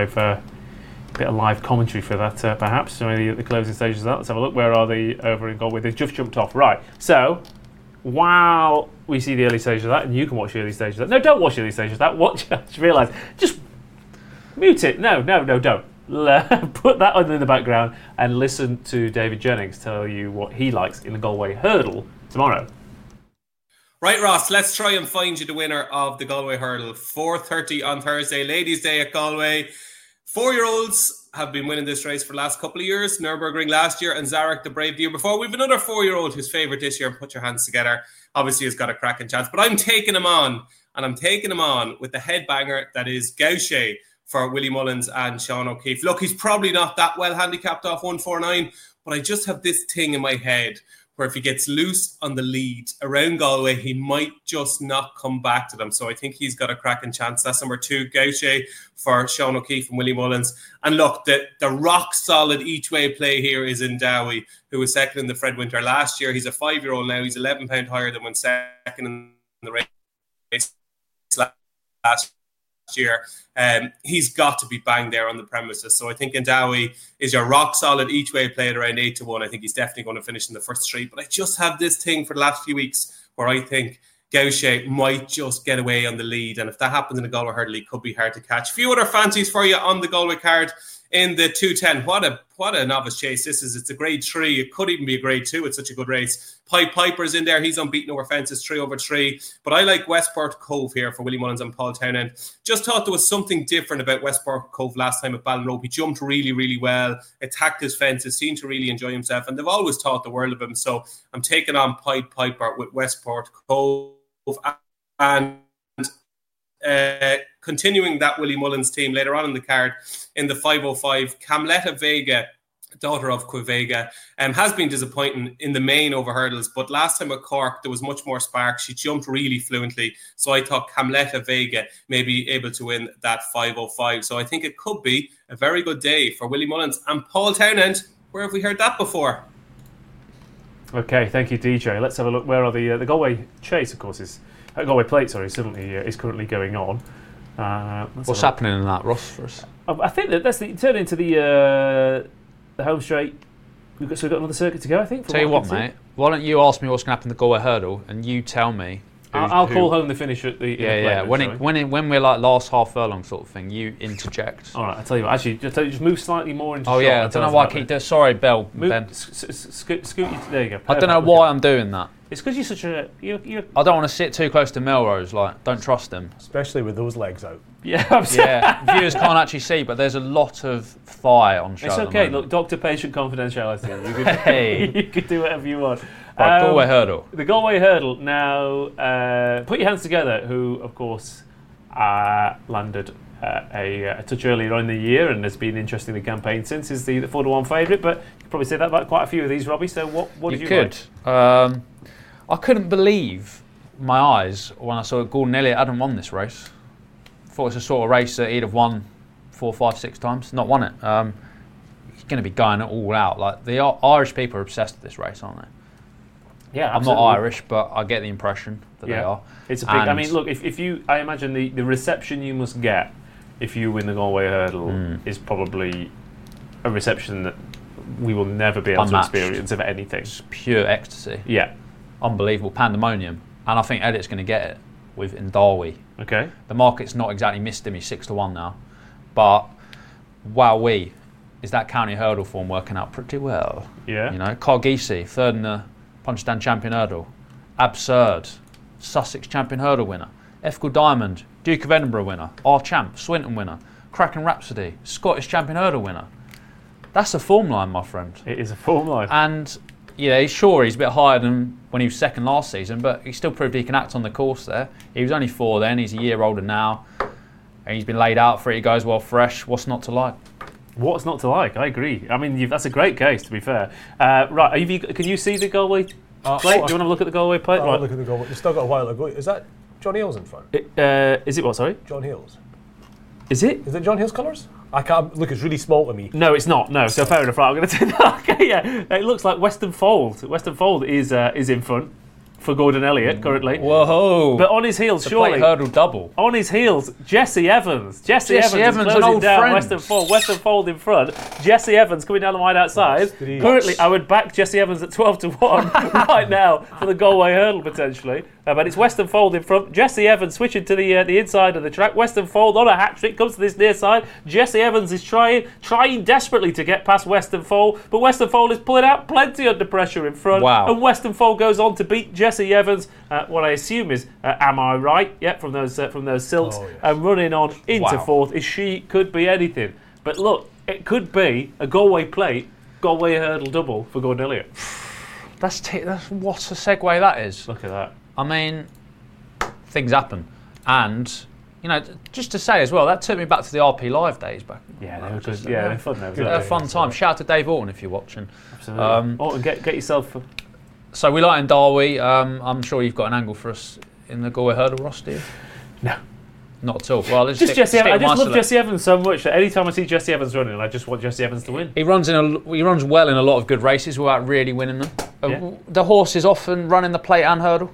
live commentary for that, perhaps. So the closing stages of that. Let's have a look. Where are they over in Galway? They've just jumped off. Right. So while we see the early stages of that, and you can watch the early stages of that. No, don't watch the early stages of that. Watch. Just realise. Just mute it. No, don't. Put that on in the background and listen to David Jennings tell you what he likes in the Galway Hurdle tomorrow. Right, Ross, let's try and find you the winner of the Galway Hurdle. 4:30 on Thursday, Ladies' Day at Galway. 4-year-olds have been winning this race for the last couple of years. Nürburgring last year and Zarek the Brave the year before. We have another 4-year-old who's favourite this year, and put your hands together. Obviously, has got a cracking chance. But I'm taking him on, and I'm taking him on with the headbanger that is Gaucher for Willie Mullins and Sean O'Keefe. Look, he's probably not that well handicapped off 149, but I just have this thing in my head where if he gets loose on the lead around Galway, he might just not come back to them. So I think he's got a cracking chance. That's number 2, Gaucher for Sean O'Keefe and Willie Mullins. And look, the rock-solid each-way play here is in Dowie, who was second in the Fred Winter last year. He's a 5-year-old now. He's 11 pound higher than when second in the race last year. He's got to be banged there on the premises. So I think Indawi is your rock solid each way play at around 8-1. I think he's definitely going to finish in the first 3. But I just have this thing for the last few weeks where I think Gaucher might just get away on the lead. And if that happens in the Galway Hurdle, he could be hard to catch. A few other fancies for you on the Galway card. In the 210, what a novice chase this is. It's a grade 3. It could even be a grade 2. It's such a good race. Piper's in there. He's unbeaten over fences, 3/3. But I like Westport Cove here for Willie Mullins and Paul Townend. Just thought there was something different about Westport Cove last time at Ballinrobe. He jumped really, really well, attacked his fences, seemed to really enjoy himself. And they've always thought the world of him. So I'm taking on Piper with Westport Cove. And continuing that Willie Mullins team later on in the card in the 505, Camletta Vega, daughter of Quivega, has been disappointing in the main over hurdles, but last time at Cork there was much more spark. She jumped really fluently, so I thought Camletta Vega may be able to win that 505. So I think it could be a very good day for Willie Mullins and Paul Townend. Where have we heard that before? Okay, thank you, DJ. Let's have a look. Where are the Galway Chase? Of course, Galway Plate. Sorry, is currently going on. What's happening in that, Ross? For us? I think that's turn into the home straight. We've got another circuit to go, I think. Tell you what, mate. Why don't you ask me what's going to happen to the Galway Hurdle, and you tell me. I'll call home the finish at the. When we're like last half furlong sort of thing, you interject. All right, I tell you what. Actually, just move slightly more into. Oh shot. yeah, I don't know why I keep doing. Sorry, Ben. Scoot. There you go. I don't know why I'm doing that. It's because you're such a. I don't want to sit too close to Melrose. Like, don't trust him. Especially with those legs out. Yeah, absolutely. Yeah. Viewers can't actually see, but there's a lot of thigh on show. It's okay. Look, doctor-patient confidentiality. You could do whatever you want. Right, Galway Hurdle. The Galway Hurdle. Now, put your hands together. Who, of course, landed a touch earlier on in the year and has been interesting in the campaign since. Is the 4-1 favourite, but you could probably say that about quite a few of these, Robbie. So what did you could. Like? I couldn't believe my eyes when I saw Gordon Elliott hadn't won this race. Thought it was a sort of race that he'd have won 4, 5, 6 times. Not won it. He's going to be going all out. Like, the Irish people are obsessed with this race, aren't they? Yeah, I'm not Irish, but I get the impression that they are. It's a big. I mean, look, if you, I imagine the reception you must get if you win the Galway Hurdle is probably a reception that we will never be able to experience of anything. It's pure ecstasy. Yeah, unbelievable pandemonium, and I think Elliott's going to get it with Indawi. Okay, the market's not exactly missed him. He's 6-1 now, but wowee, is that county hurdle form working out pretty well? Yeah, you know, Cargisi, third in the Punchestown Champion Hurdle. Absurd. Sussex Champion Hurdle winner. Effical Diamond. Duke of Edinburgh winner. R-Champ. Swinton winner. Kraken Rhapsody. Scottish Champion Hurdle winner. That's a form line, my friend. It is a form line. And, yeah, he's a bit higher than when he was second last season, but he still proved he can act on the course there. He was only 4 then. He's a year older now. And he's been laid out for it. He goes well fresh. What's not to like? What's not to like? I agree. I mean, that's a great case, to be fair. Right, can you see the Galway plate? Do you want to look at the Galway plate? Right. Look at the Galway. You've still got a while to go. Is that John Hill's in front? Is it what, sorry? John Hill's. Is it? Is it John Hill's colours? I can't look. It's really small to me. No, it's not. No, so fair enough. Right, I'm going to take that. Okay, yeah. It looks like Western Fold. Western Fold is in front for Gordon Elliott currently. Whoa! But on his heels, surely. Plate hurdle double. On his heels, Jesse Evans. Jesse Evans is an old down friend. Western Fold. Western Fold in front. Jesse Evans coming down the wide outside. Currently, I would back Jesse Evans at 12-1 right now for the Galway Hurdle potentially. But it's Western Fold in front. Jesse Evans switching to the inside of the track. Western Fold on a hat trick comes to this near side. Jesse Evans is trying desperately to get past Western Fold, but Western Fold is pulling out plenty under pressure in front. Wow! And Western Fold goes on to beat Jesse Evans. What I assume is, am I right? Yeah, from those silks, and running on into fourth. She could be anything. But look, it could be a Galway plate, Galway Hurdle double for Gordon Elliott. That's what a segue that is. Look at that. I mean, things happen, and you know, just to say as well, that took me back to the RP Live days back. Yeah, they were good. Yeah, they're fun. They're a fun time. Shout out to Dave Orton if you're watching. Absolutely. Orton, get yourself. So we like Indawi. I'm sure you've got an angle for us in the Galway Hurdle, Ross, do you? No. Not at all. Well, I just love Jesse Evans so much that any time I see Jesse Evans running, I just want Jesse Evans to win. He runs well in a lot of good races without really winning them. Yeah. The horse is often running the plate and hurdle.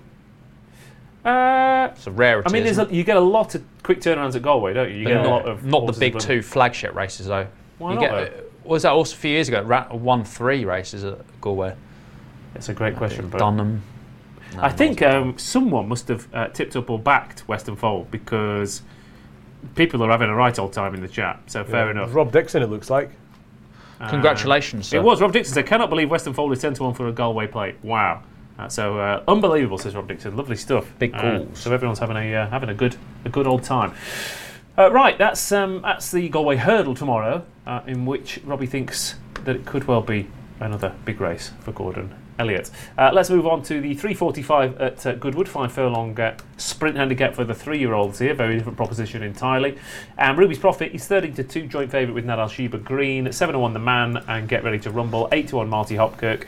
It's a rarity. I mean, you get a lot of quick turnarounds at Galway, don't you? You get a lot of not the big 2 flagship races though. Why not? Was that also a few years ago? Won 3 races at Galway. It's a great question, but Dunham. No, I think someone must have tipped up or backed Western Fold because people are having a right old time in the chat. So fair enough. Rob Dixon, it looks like. Congratulations, sir. It was Rob Dixon. Said, cannot believe Western Fold is 10-1 for a Galway plate. Wow. So unbelievable, says Rob Dixon. Lovely stuff. Big calls. So everyone's having a good old time. Right, that's the Galway Hurdle tomorrow, in which Robbie thinks that it could well be another big race for Gordon Elliott. Let's move on to the 3:45 at Goodwood, 5 furlong sprint handicap for the 3-year-olds here. Very different proposition entirely. Ruby's Prophet is 13-2, joint favourite with Nadal Sheba Green. 7-1 The Man and Get Ready to Rumble. 8-1 Marty Hopkirk.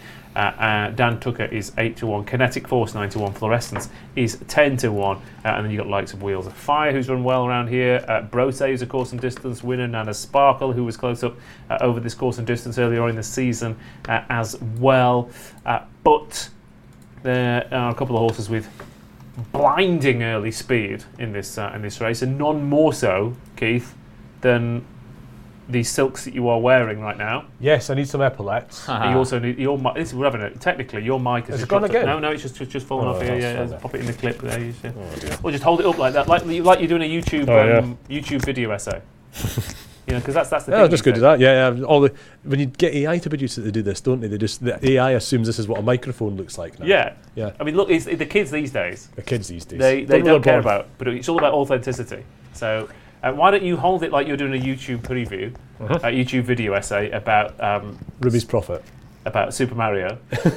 Dan Tucker is 8-1. Kinetic Force 9-1. Fluorescence is 10-1. And then you've got likes of Wheels of Fire, who's run well around here. Brose, who's a course and distance winner. Nana Sparkle, who was close up over this course and distance earlier on in the season as well. But there are a couple of horses with blinding early speed in this race, and none more so, Keith, than the silks that you are wearing right now. Yes, I need some epaulettes. You also need your mic. We're having it. Technically, your mic is gone again. No, it's just fallen off here. Yeah, pop it in the clip there. Or just hold it up like that, like you're doing a YouTube YouTube video essay. Because that's the thing. Yeah, just good at that. Yeah. When you get AI to produce it, they do this, don't they? The AI assumes this is what a microphone looks like now. Yeah. I mean, look, it's the kids these days. They don't care about, but it's all about authenticity. So. Why don't you hold it like you're doing a YouTube preview, a YouTube video essay about Ruby's Prophet, about Super Mario,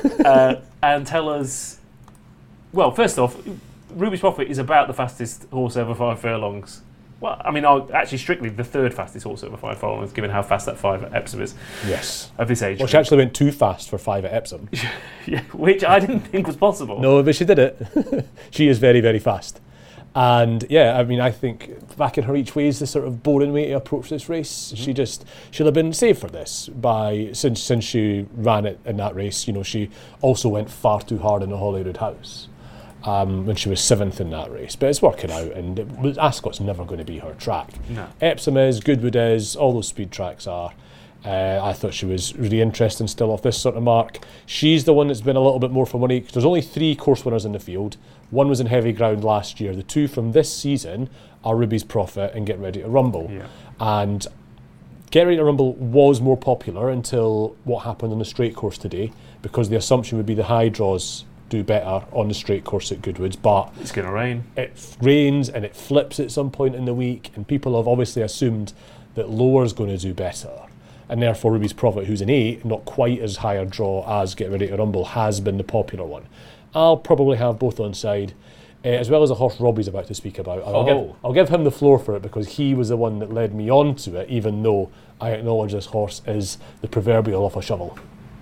and tell us. Well, first off, Ruby's Prophet is about the fastest horse over 5 furlongs. Well, I mean, actually, strictly the 3rd fastest horse over 5 furlongs, given how fast that 5 at Epsom is. Yes. Of this age. Well, she actually went too fast for 5 at Epsom. Yeah, which I didn't think was possible. No, but she did it. She is very, very fast. And yeah, I mean, I think backing her each way is the sort of boring way to approach this race. She'll have been saved for this since she ran it in that race. She also went far too hard in the Holyrood House when she was 7th in that race. But it's working out, and Ascot's never going to be her track. No. Epsom is, Goodwood is, all those speed tracks are. I thought she was really interesting still off this sort of mark. She's the one that's been a little bit more for money. There's only 3 course winners in the field. One was in heavy ground last year. The 2 from this season are Ruby's Prophet and Get Ready to Rumble. Yeah. And Get Ready to Rumble was more popular until what happened on the straight course today, because the assumption would be the high draws do better on the straight course at Goodwood, but it's going to rain. It rains and it flips at some point in the week, and people have obviously assumed that lower's going to do better. And therefore Ruby's Prophet, who's an 8, not quite as high a draw as Get Ready to Rumble, has been the popular one. I'll probably have both on side, as well as a horse Robbie's about to speak about. I'll give him the floor for it, because he was the one that led me on to it, even though I acknowledge this horse is the proverbial off a shovel.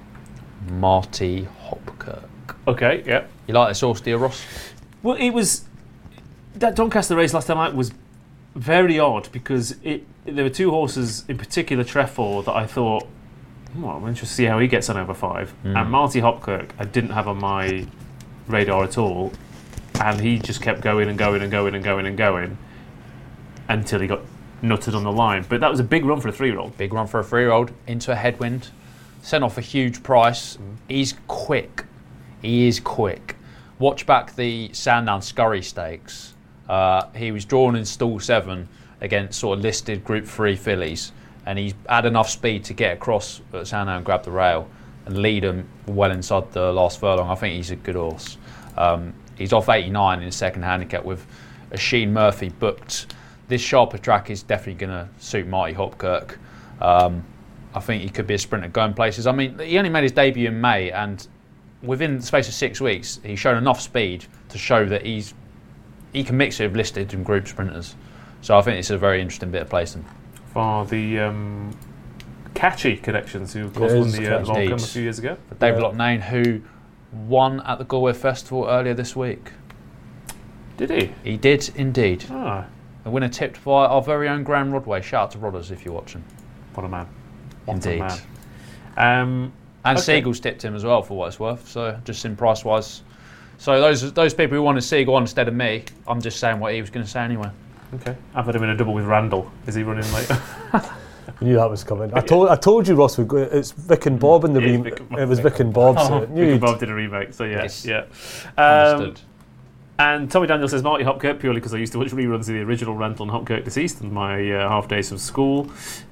Marty Hopkirk. Okay, yeah. You like this horse, do you, Ross? Well, it was... That Doncaster race last time out was very odd, because there were 2 horses, in particular Trefoil, that I thought, I'm interested to see how he gets on over 5. And Marty Hopkirk, I didn't have on my radar at all, and he just kept going and going and going and going and going until he got nutted on the line. But that was a big run for a 3-year-old. Big run for a 3-year-old, into a headwind, sent off a huge price. He's quick. He is quick. Watch back the Sandown Scurry Stakes. He was drawn in stall 7 against sort of listed Group 3 fillies, and he's had enough speed to get across at Sandown and grab the rail and lead them well inside the last furlong. I think he's a good horse. He's off 89 in the 2nd handicap with a Sheen Murphy booked. This sharper track is definitely going to suit Marty Hopkirk. I think he could be a sprinter going places. I mean, he only made his debut in May, and within the space of 6 weeks, he's shown enough speed to show that he can mix it with listed and group sprinters. So I think it's a very interesting bit of placing. For the Catchy connections, who of course won the Volcom a few years ago. David Loughnane, who won at the Galway Festival earlier this week. Did he? He did indeed. Ah. The winner tipped by our very own Graham Rodway. Shout out to Rodders if you're watching. What a man. Indeed. What a man. And Seagulls tipped him as well, for what it's worth. So just in price wise. So those people who wanted Seagull on instead of me, I'm just saying what he was going to say anyway. Okay. I've had him in a double with Randall. Is he running late? I knew that was coming. I told you, Ross, it's Vic and Bob in the remake. It was Vic and Bob. So Vic and Bob did a remake, so yes. Yeah. Understood. And Tommy Daniel says Marty Hopkirk, purely because I used to watch reruns of the original Randall and Hopkirk Deceased in my half days from school.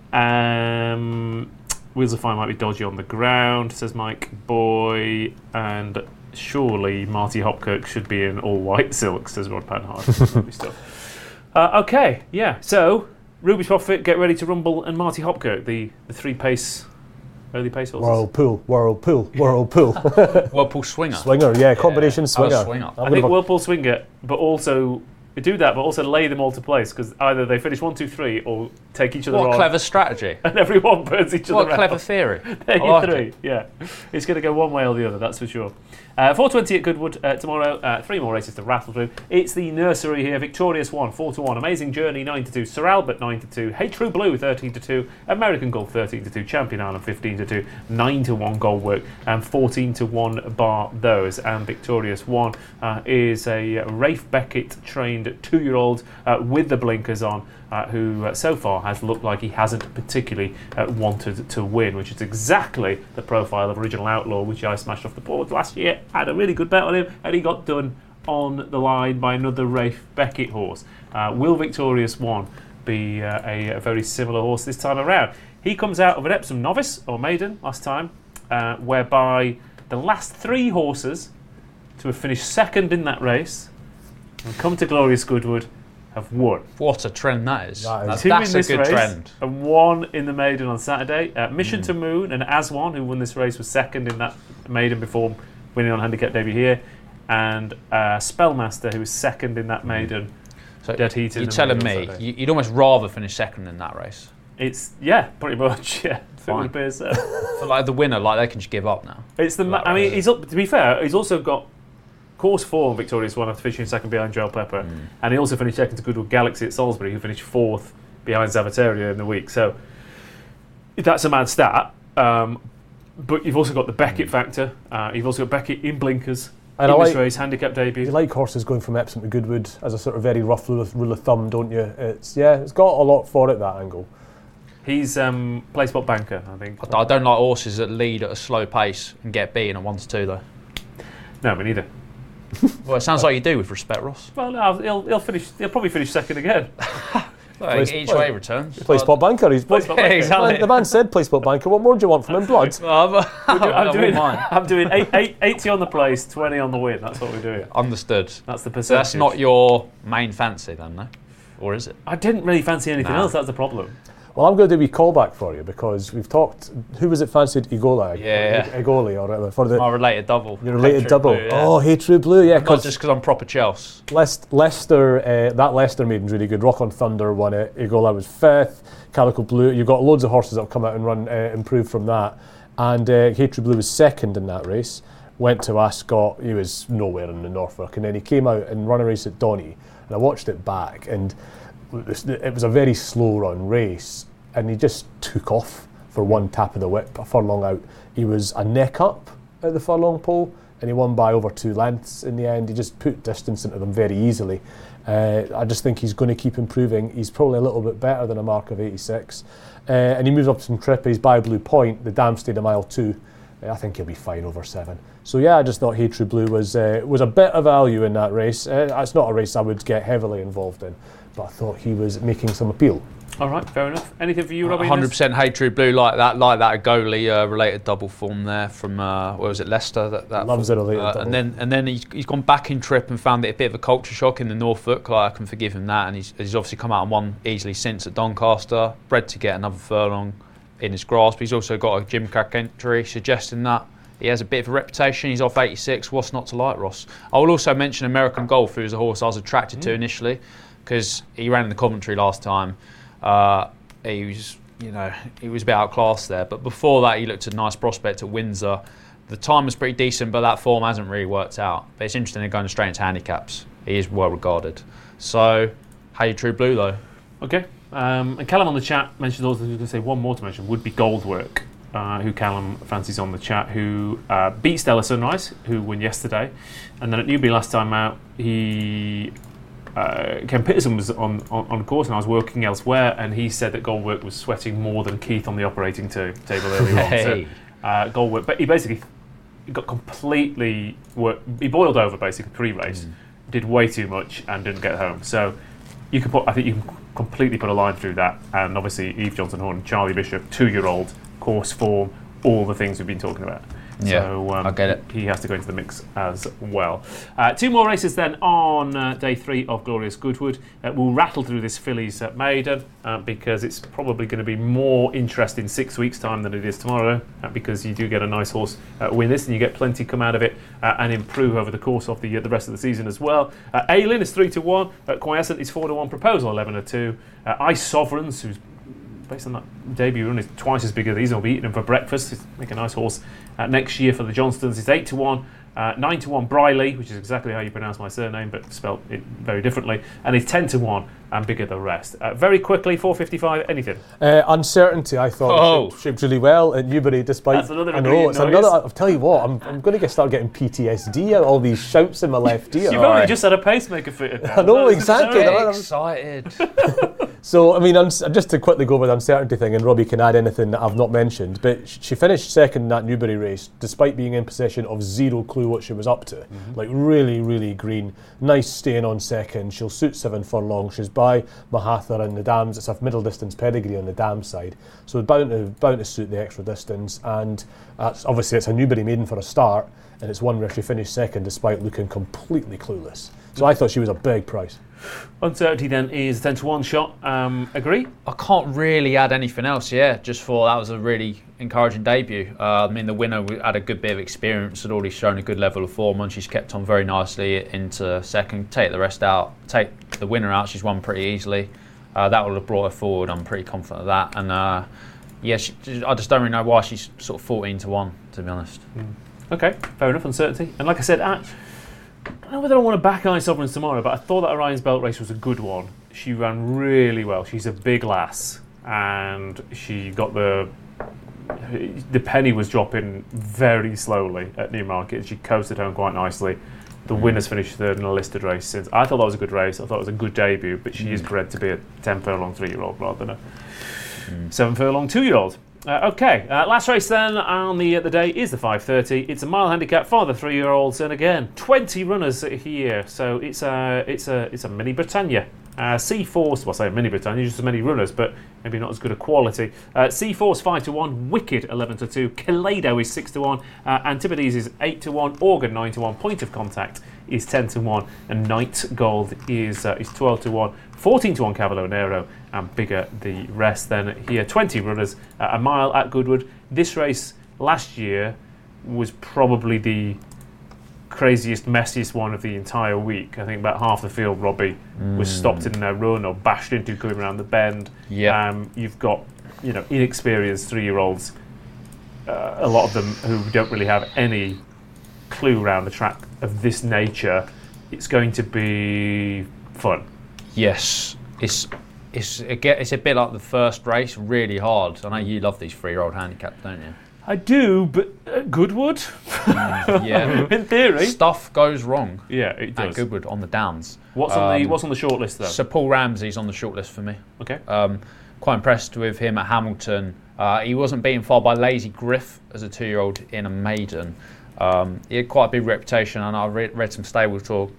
Wheels of Fire might be dodgy on the ground, says Mike Boy. And surely Marty Hopkirk should be in all white silk, says Rod Panhard. Lovely stuff. Okay, yeah. So, Ruby's Prophet, Get Ready to Rumble, and Marty Hopkirk, the 3 pace early pace horses? Whirlpool. Whirlpool Swinger. Swinger, yeah, combination swinger. Swinger. I think Whirlpool Swinger, but also lay them all to place, because either they finish 1, 2, 3 or take each other on. What a clever strategy. And everyone burns each other What a out. clever theory. There I you like three. it. Yeah. It's going to go one way or the other, that's for sure. 4:20 at Goodwood tomorrow. 3 more races to rattle through. It's the nursery here. Victorious 1, 4-1. Amazing Journey 9-2. Sir Albert 9-2. Hey True Blue 13-2. American Gold 13-2. Champion Island 15-2. 9-1 Goldwork and 14-1 bar those. And Victorious 1 is a Rafe Beckett trained 2-year-old with the blinkers on. Who so far has looked like he hasn't particularly wanted to win, which is exactly the profile of Original Outlaw, which I smashed off the board last year. Had a really good bet on him, and he got done on the line by another Rafe Beckett horse. Will Victorious 1 be a very similar horse this time around? He comes out of an Epsom novice, or maiden, last time, whereby the last 3 horses to have finished second in that race and come to Glorious Goodwood have won. What a trend that is. That's Two in a this good race trend. And 1 in the maiden on Saturday. Mission to Moon and Aswan, who won this race, was second in that maiden before winning on handicap debut here. And Spellmaster, who was second in that maiden. So dead heat in you're the telling maiden me on you'd almost rather finish second in that race? It's, yeah, pretty much, yeah. Fine. It appears so. For like the winner, like they can just give up now. It's the. I mean, he's to be fair, he's also got course 4 Victorious 1 after finishing second behind Joel Pepper, and he also finished second to Goodwood Galaxy at Salisbury, who finished 4th behind Zavateria in the week. So that's a mad stat. But you've also got the Beckett factor. You've also got Beckett in blinkers And in this race, handicap debut. You like horses going from Epsom to Goodwood as a sort of very rough rule of thumb, don't you? It's got a lot for it, that angle. He's play spot banker, I think. I don't like horses that lead at a slow pace and get beaten at 1-2 though. No, me neither. Well, it sounds like you do with respect, Ross. Well, no, he'll probably finish second again. Well, each way returns. Play spot banker. He's Play spot banker. Exactly. The man said play spot banker. What more do you want from him? Blood. I'm doing 80 on the place, 20 on the win. That's what we're doing. Understood. That's the So percentage. that's not your main fancy then, no? Or is it? I didn't really fancy anything Nah. else. That's the problem. Well, I'm going to do a wee callback for you because we've talked. Who was it fancied? Igola. Yeah. Igoli or whatever. For the My related double. your related True double. Blue, yeah. Oh, hey, True Blue. Yeah, Not because just because I'm proper Chelsea. Leicester, that Leicester maiden's really good. Rock on Thunder won it. Igola was 5th. Calico Blue. You've got loads of horses that have come out and run improved from that. And Hey True Blue was 2nd in that race. Went to Ascot. He was nowhere in the Norfolk, and then he came out and ran a race at Donny. And I watched it back, and it was a very slow run race. And he just took off for one tap of the whip, a furlong out. He was a neck up at the furlong pole, and he won by over 2 lengths in the end. He just put distance into them very easily. I just think he's going to keep improving. He's probably a little bit better than a mark of 86. And he moves up some trip. He's by Blue Point, the dam stayed a mile 2. I think he'll be fine over 7. So yeah, I just thought Hey True Blue was a bit of value in that race. It's not a race I would get heavily involved in, but I thought he was making some appeal. All right, fair enough. Anything for you, Robbie? 100% Hey True Blue like that Agoli related double form there from where was it, Leicester? That Loves form. a related double. And then he's gone back in trip and found it a bit of a culture shock in the Norfolk. Like, I can forgive him that, and he's obviously come out and won easily since at Doncaster. Bred to get another furlong in his grasp. He's also got a Gimcrack entry suggesting that he has a bit of a reputation. He's off 86. What's not to like, Ross? I will also mention American Golf, who was a horse I was attracted to initially because he ran in the commentary last time. He was a bit outclassed there, but before that he looked a nice prospect at Windsor. The time was pretty decent, but that form hasn't really worked out. But it's interesting they're going straight into handicaps. He is well regarded. So, Hey True Blue though. Okay. And Callum on the chat mentioned also, I was going to say one more to mention, would be Goldwork, who Callum fancies on the chat, who beat Stella Sunrise, who won yesterday. And then at Newbury last time out, he... Ken Peterson was on course and I was working elsewhere, and he said that Goldwork was sweating more than Keith on the operating table earlier on. So, Goldwork, but he basically got completely he boiled over basically pre-race, did way too much and didn't get home. So I think you can completely put a line through that. And obviously Eve Johnson Horn, Charlie Bishop, 2-year-old, course form, all the things we've been talking about. Yeah, So I get it. He has to go into the mix as well. 2 more races then on day 3 of Glorious Goodwood. We'll rattle through this fillies maiden because it's probably going to be more interest in 6 weeks' time than it is tomorrow, because you do get a nice horse win this, and you get plenty come out of it and improve over the course of the rest of the season as well. Aylin is 3-1. Quiescent is 4-1. Proposal 11-2. Ice Sovereigns, who's based on that debut run, is twice as big as these. I'll be eating them for breakfast. It's make a nice horse next year for the Johnstons. It's 8-1. 9-1 Briley, which is exactly how you pronounce my surname, but spelled it very differently, and it's 10-1 and bigger the rest. Very quickly, 4:55. Anything? Uncertainty. I thought shaped really well at Newbury, despite. That's another. I know it's another. I'll tell you what. I'm going to start getting PTSD out all these shouts in my left ear. You've only just had a pacemaker fitted. I know exactly. I'm excited. So, I mean, just to quickly go over the uncertainty thing, and Robbie can add anything that I've not mentioned, but she finished second in that Newbury race, despite being in possession of zero clue what she was up to. Mm-hmm. Like, really, really green. Nice staying on second. She'll suit 7 furlongs. She's by Mahatha and the Dams. It's a middle distance pedigree on the Dam side. So, bound to suit the extra distance. And obviously, it's a Newbury maiden for a start, and it's one where she finished second despite looking completely clueless. So, I thought she was a big price. Uncertainty then is 10-1 shot. Agree? I can't really add anything else. Just thought that was a really encouraging debut. I mean, the winner had a good bit of experience, had already shown a good level of form, and she's kept on very nicely into second. Take the rest out, take the winner out. She's won pretty easily. That would have brought her forward. I'm pretty confident of that. And I just don't really know why she's sort of 14-1, to be honest. Okay, fair enough. Uncertainty. And like I said, I don't know whether I want to back Ice Sovereigns tomorrow, but I thought that Orion's Belt race was a good one. She ran really well. She's a big lass, and she got the penny was dropping very slowly at Newmarket. She coasted home quite nicely. The winner's finished third in a listed race since. I thought that was a good race. I thought it was a good debut, but she is bred to be a 10 furlong 3-year-old rather than a 7 furlong 2-year-old. Last race then on the day is the 5:30. It's a mile handicap for the 3-year-olds, and again 20 runners here. So it's a mini Britannia. C-Force, well, I say mini Britannia, just as many runners, but maybe not as good a quality. C-Force 5-1, Wicked 11-2, Kaleido is 6-1, Antipodes is 8-1, Organ 9-1, Point of Contact is 10-1, and Night Gold is 12-1, 14-1 Cavallo Nero, and bigger the rest. Then here 20 runners, a mile at Goodwood. This race last year was probably the craziest, messiest one of the entire week. I think about half the field, Robbie, was stopped in their run or bashed into coming around the bend. You've got inexperienced 3-year-olds, a lot of them who don't really have any clue around the track of this nature. It's going to be fun. Yes, it's a bit like the first race, really hard. I know you love these 3-year-old handicaps, don't you? I do, but Goodwood? In theory. Stuff goes wrong. Yeah, it does. At Goodwood on the Downs. What's on the shortlist though? Sir Paul Ramsey's on the shortlist for me. Okay. Quite impressed with him at Hamilton. He wasn't beaten far by Lazy Griff as a 2-year-old in a maiden. He had quite a big reputation, and I read some stable tour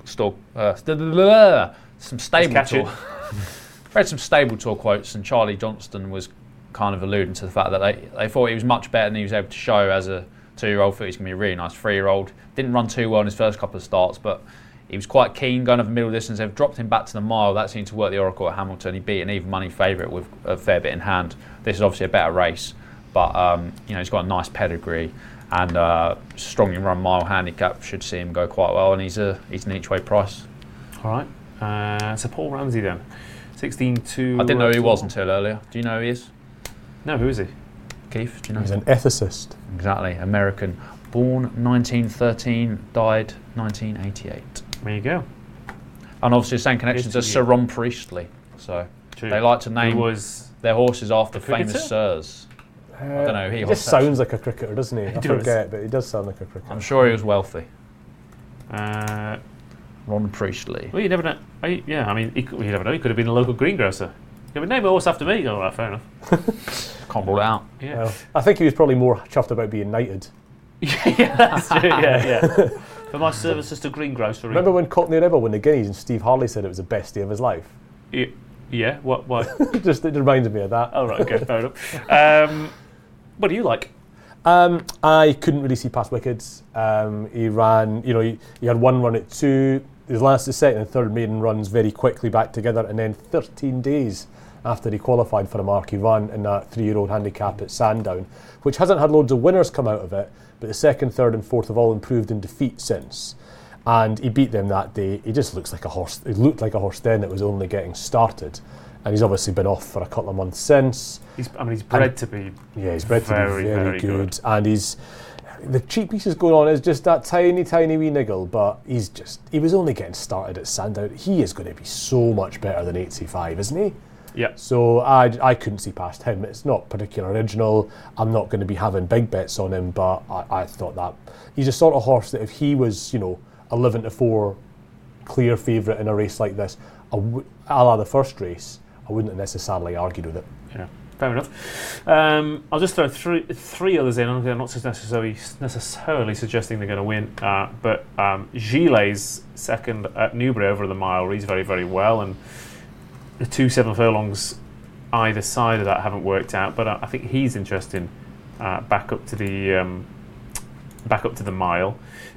quotes, and Charlie Johnston was kind of alluding to the fact that they thought he was much better than he was able to show as a 2-year-old. Thought he was going to be a really nice 3-year-old. Didn't run too well in his first couple of starts, but he was quite keen going over middle distance. They've dropped him back to the mile. That seemed to work the oracle at Hamilton. He beat an even money favourite with a fair bit in hand. This is obviously a better race, but he's got a nice pedigree, and strongly run mile handicap should see him go quite well, and he's an each way price. All right. So Paul Ramsey then, 16-2. I didn't know who he was until earlier. Do you know who he is? No, who is he? Keith, do you know? He's an ethicist. Exactly, American. Born 1913, died 1988. There you go. And obviously the same connection to Sir Ron Priestley. So they like to name their horses after famous sirs. I don't know. He just sounds like a cricketer, doesn't he? I forget, but he does sound like a cricketer. I'm sure he was wealthy. Ron Priestley. Well, you never know. You never know. He could have been a local greengrocer. You would name a horse after me. All right, fair enough. Can't rule it out. Yeah. Well, I think he was probably more chuffed about being knighted. Yeah, that's true. Yeah. For my services to greengrocery. Remember when Cockney Rebel won the Guineas and Steve Harley said it was the best day of his life? Yeah. What? It reminded me of that. Oh, right. Okay. Fair enough. What do you like? I couldn't really see past Wickeds. He ran, he had one run at 2. His second and third maiden runs very quickly back together, and then 13 days after he qualified for a marquee run in that 3-year-old handicap at Sandown, which hasn't had loads of winners come out of it, but the second, third and fourth have all improved in defeat since. And he beat them that day. He just looks like a horse. He looked like a horse then that was only getting started. And he's obviously been off for a couple of months since. He's bred to be. Yeah, he's bred to be very good. And the cheap pieces going on is just that tiny wee niggle, but he was only getting started at Sandown. He is going to be so much better than 8C5, isn't he? Yeah. So I couldn't see past him. It's not particularly original. I'm not going to be having big bets on him, but I thought that he's a sort of horse that if he was, 11-4 clear favourite in a race like this, a la the first race, I wouldn't have necessarily argued with it. Yeah. Fair enough. I'll just throw three others in. I'm not necessarily suggesting they're going to win, but Gillet's second at Newbury over the mile reads very, very well, and the 2 7 furlongs either side of that haven't worked out. But I think he's interesting back up to the mile.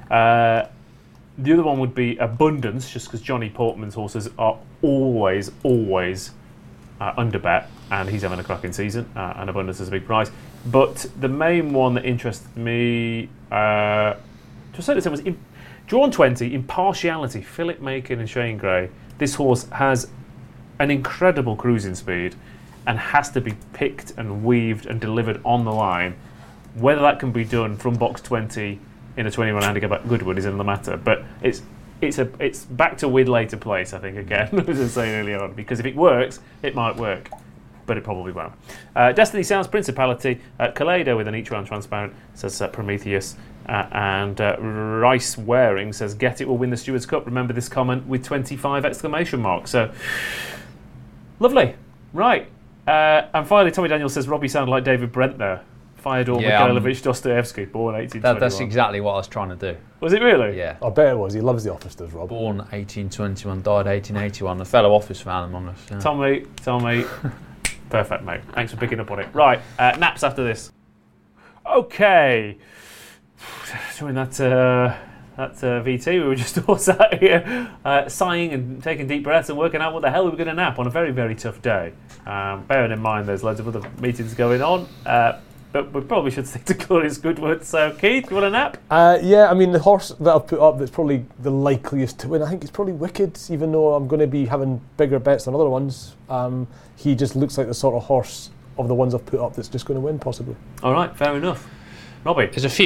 The other one would be Abundance, just because Johnny Portman's horses are always under bet, and he's having a cracking season, and Abundance is a big prize. But the main one that interested me, to a certain extent, was Drawn 20, Impartiality, Philip Macon and Shane Gray. This horse has an incredible cruising speed and has to be picked and weaved and delivered on the line. Whether that can be done from box 20 in a 21 handicap at Goodwood is another matter, but it's back to with later place, I think, again, as I was saying earlier on, because if it works, it might work, but it probably won't. Destiny Sounds, Principality, Kaleido with an each round transparent, says Prometheus, and Rice Waring says Get It will win the Stewards Cup. Remember this comment with 25 exclamation marks. So lovely. Right. And finally, Tommy Daniel says Robbie sounded like David Brent there. Fyodor Mikhailovich Dostoevsky, born 1821. That's exactly what I was trying to do. Was it really? Yeah. I bet it was. He loves The Office, does Rob? Born 1821, died 1881. A fellow Office fan among us. Yeah. Tommy. Perfect, mate. Thanks for picking up on it. Right, naps after this. Okay. During that VT, we were just all sat here sighing and taking deep breaths and working out what the hell we were going to nap on a very, very tough day. Bearing in mind there's loads of other meetings going on. But we probably should stick to Glorious Goodwood. So, Keith, you want a nap? Yeah, I mean, the horse that I've put up that's probably the likeliest to win, I think it's probably Wicked, even though I'm going to be having bigger bets than other ones. He just looks like the sort of horse of the ones I've put up that's just going to win, possibly. All right, fair enough. Robbie? There's a few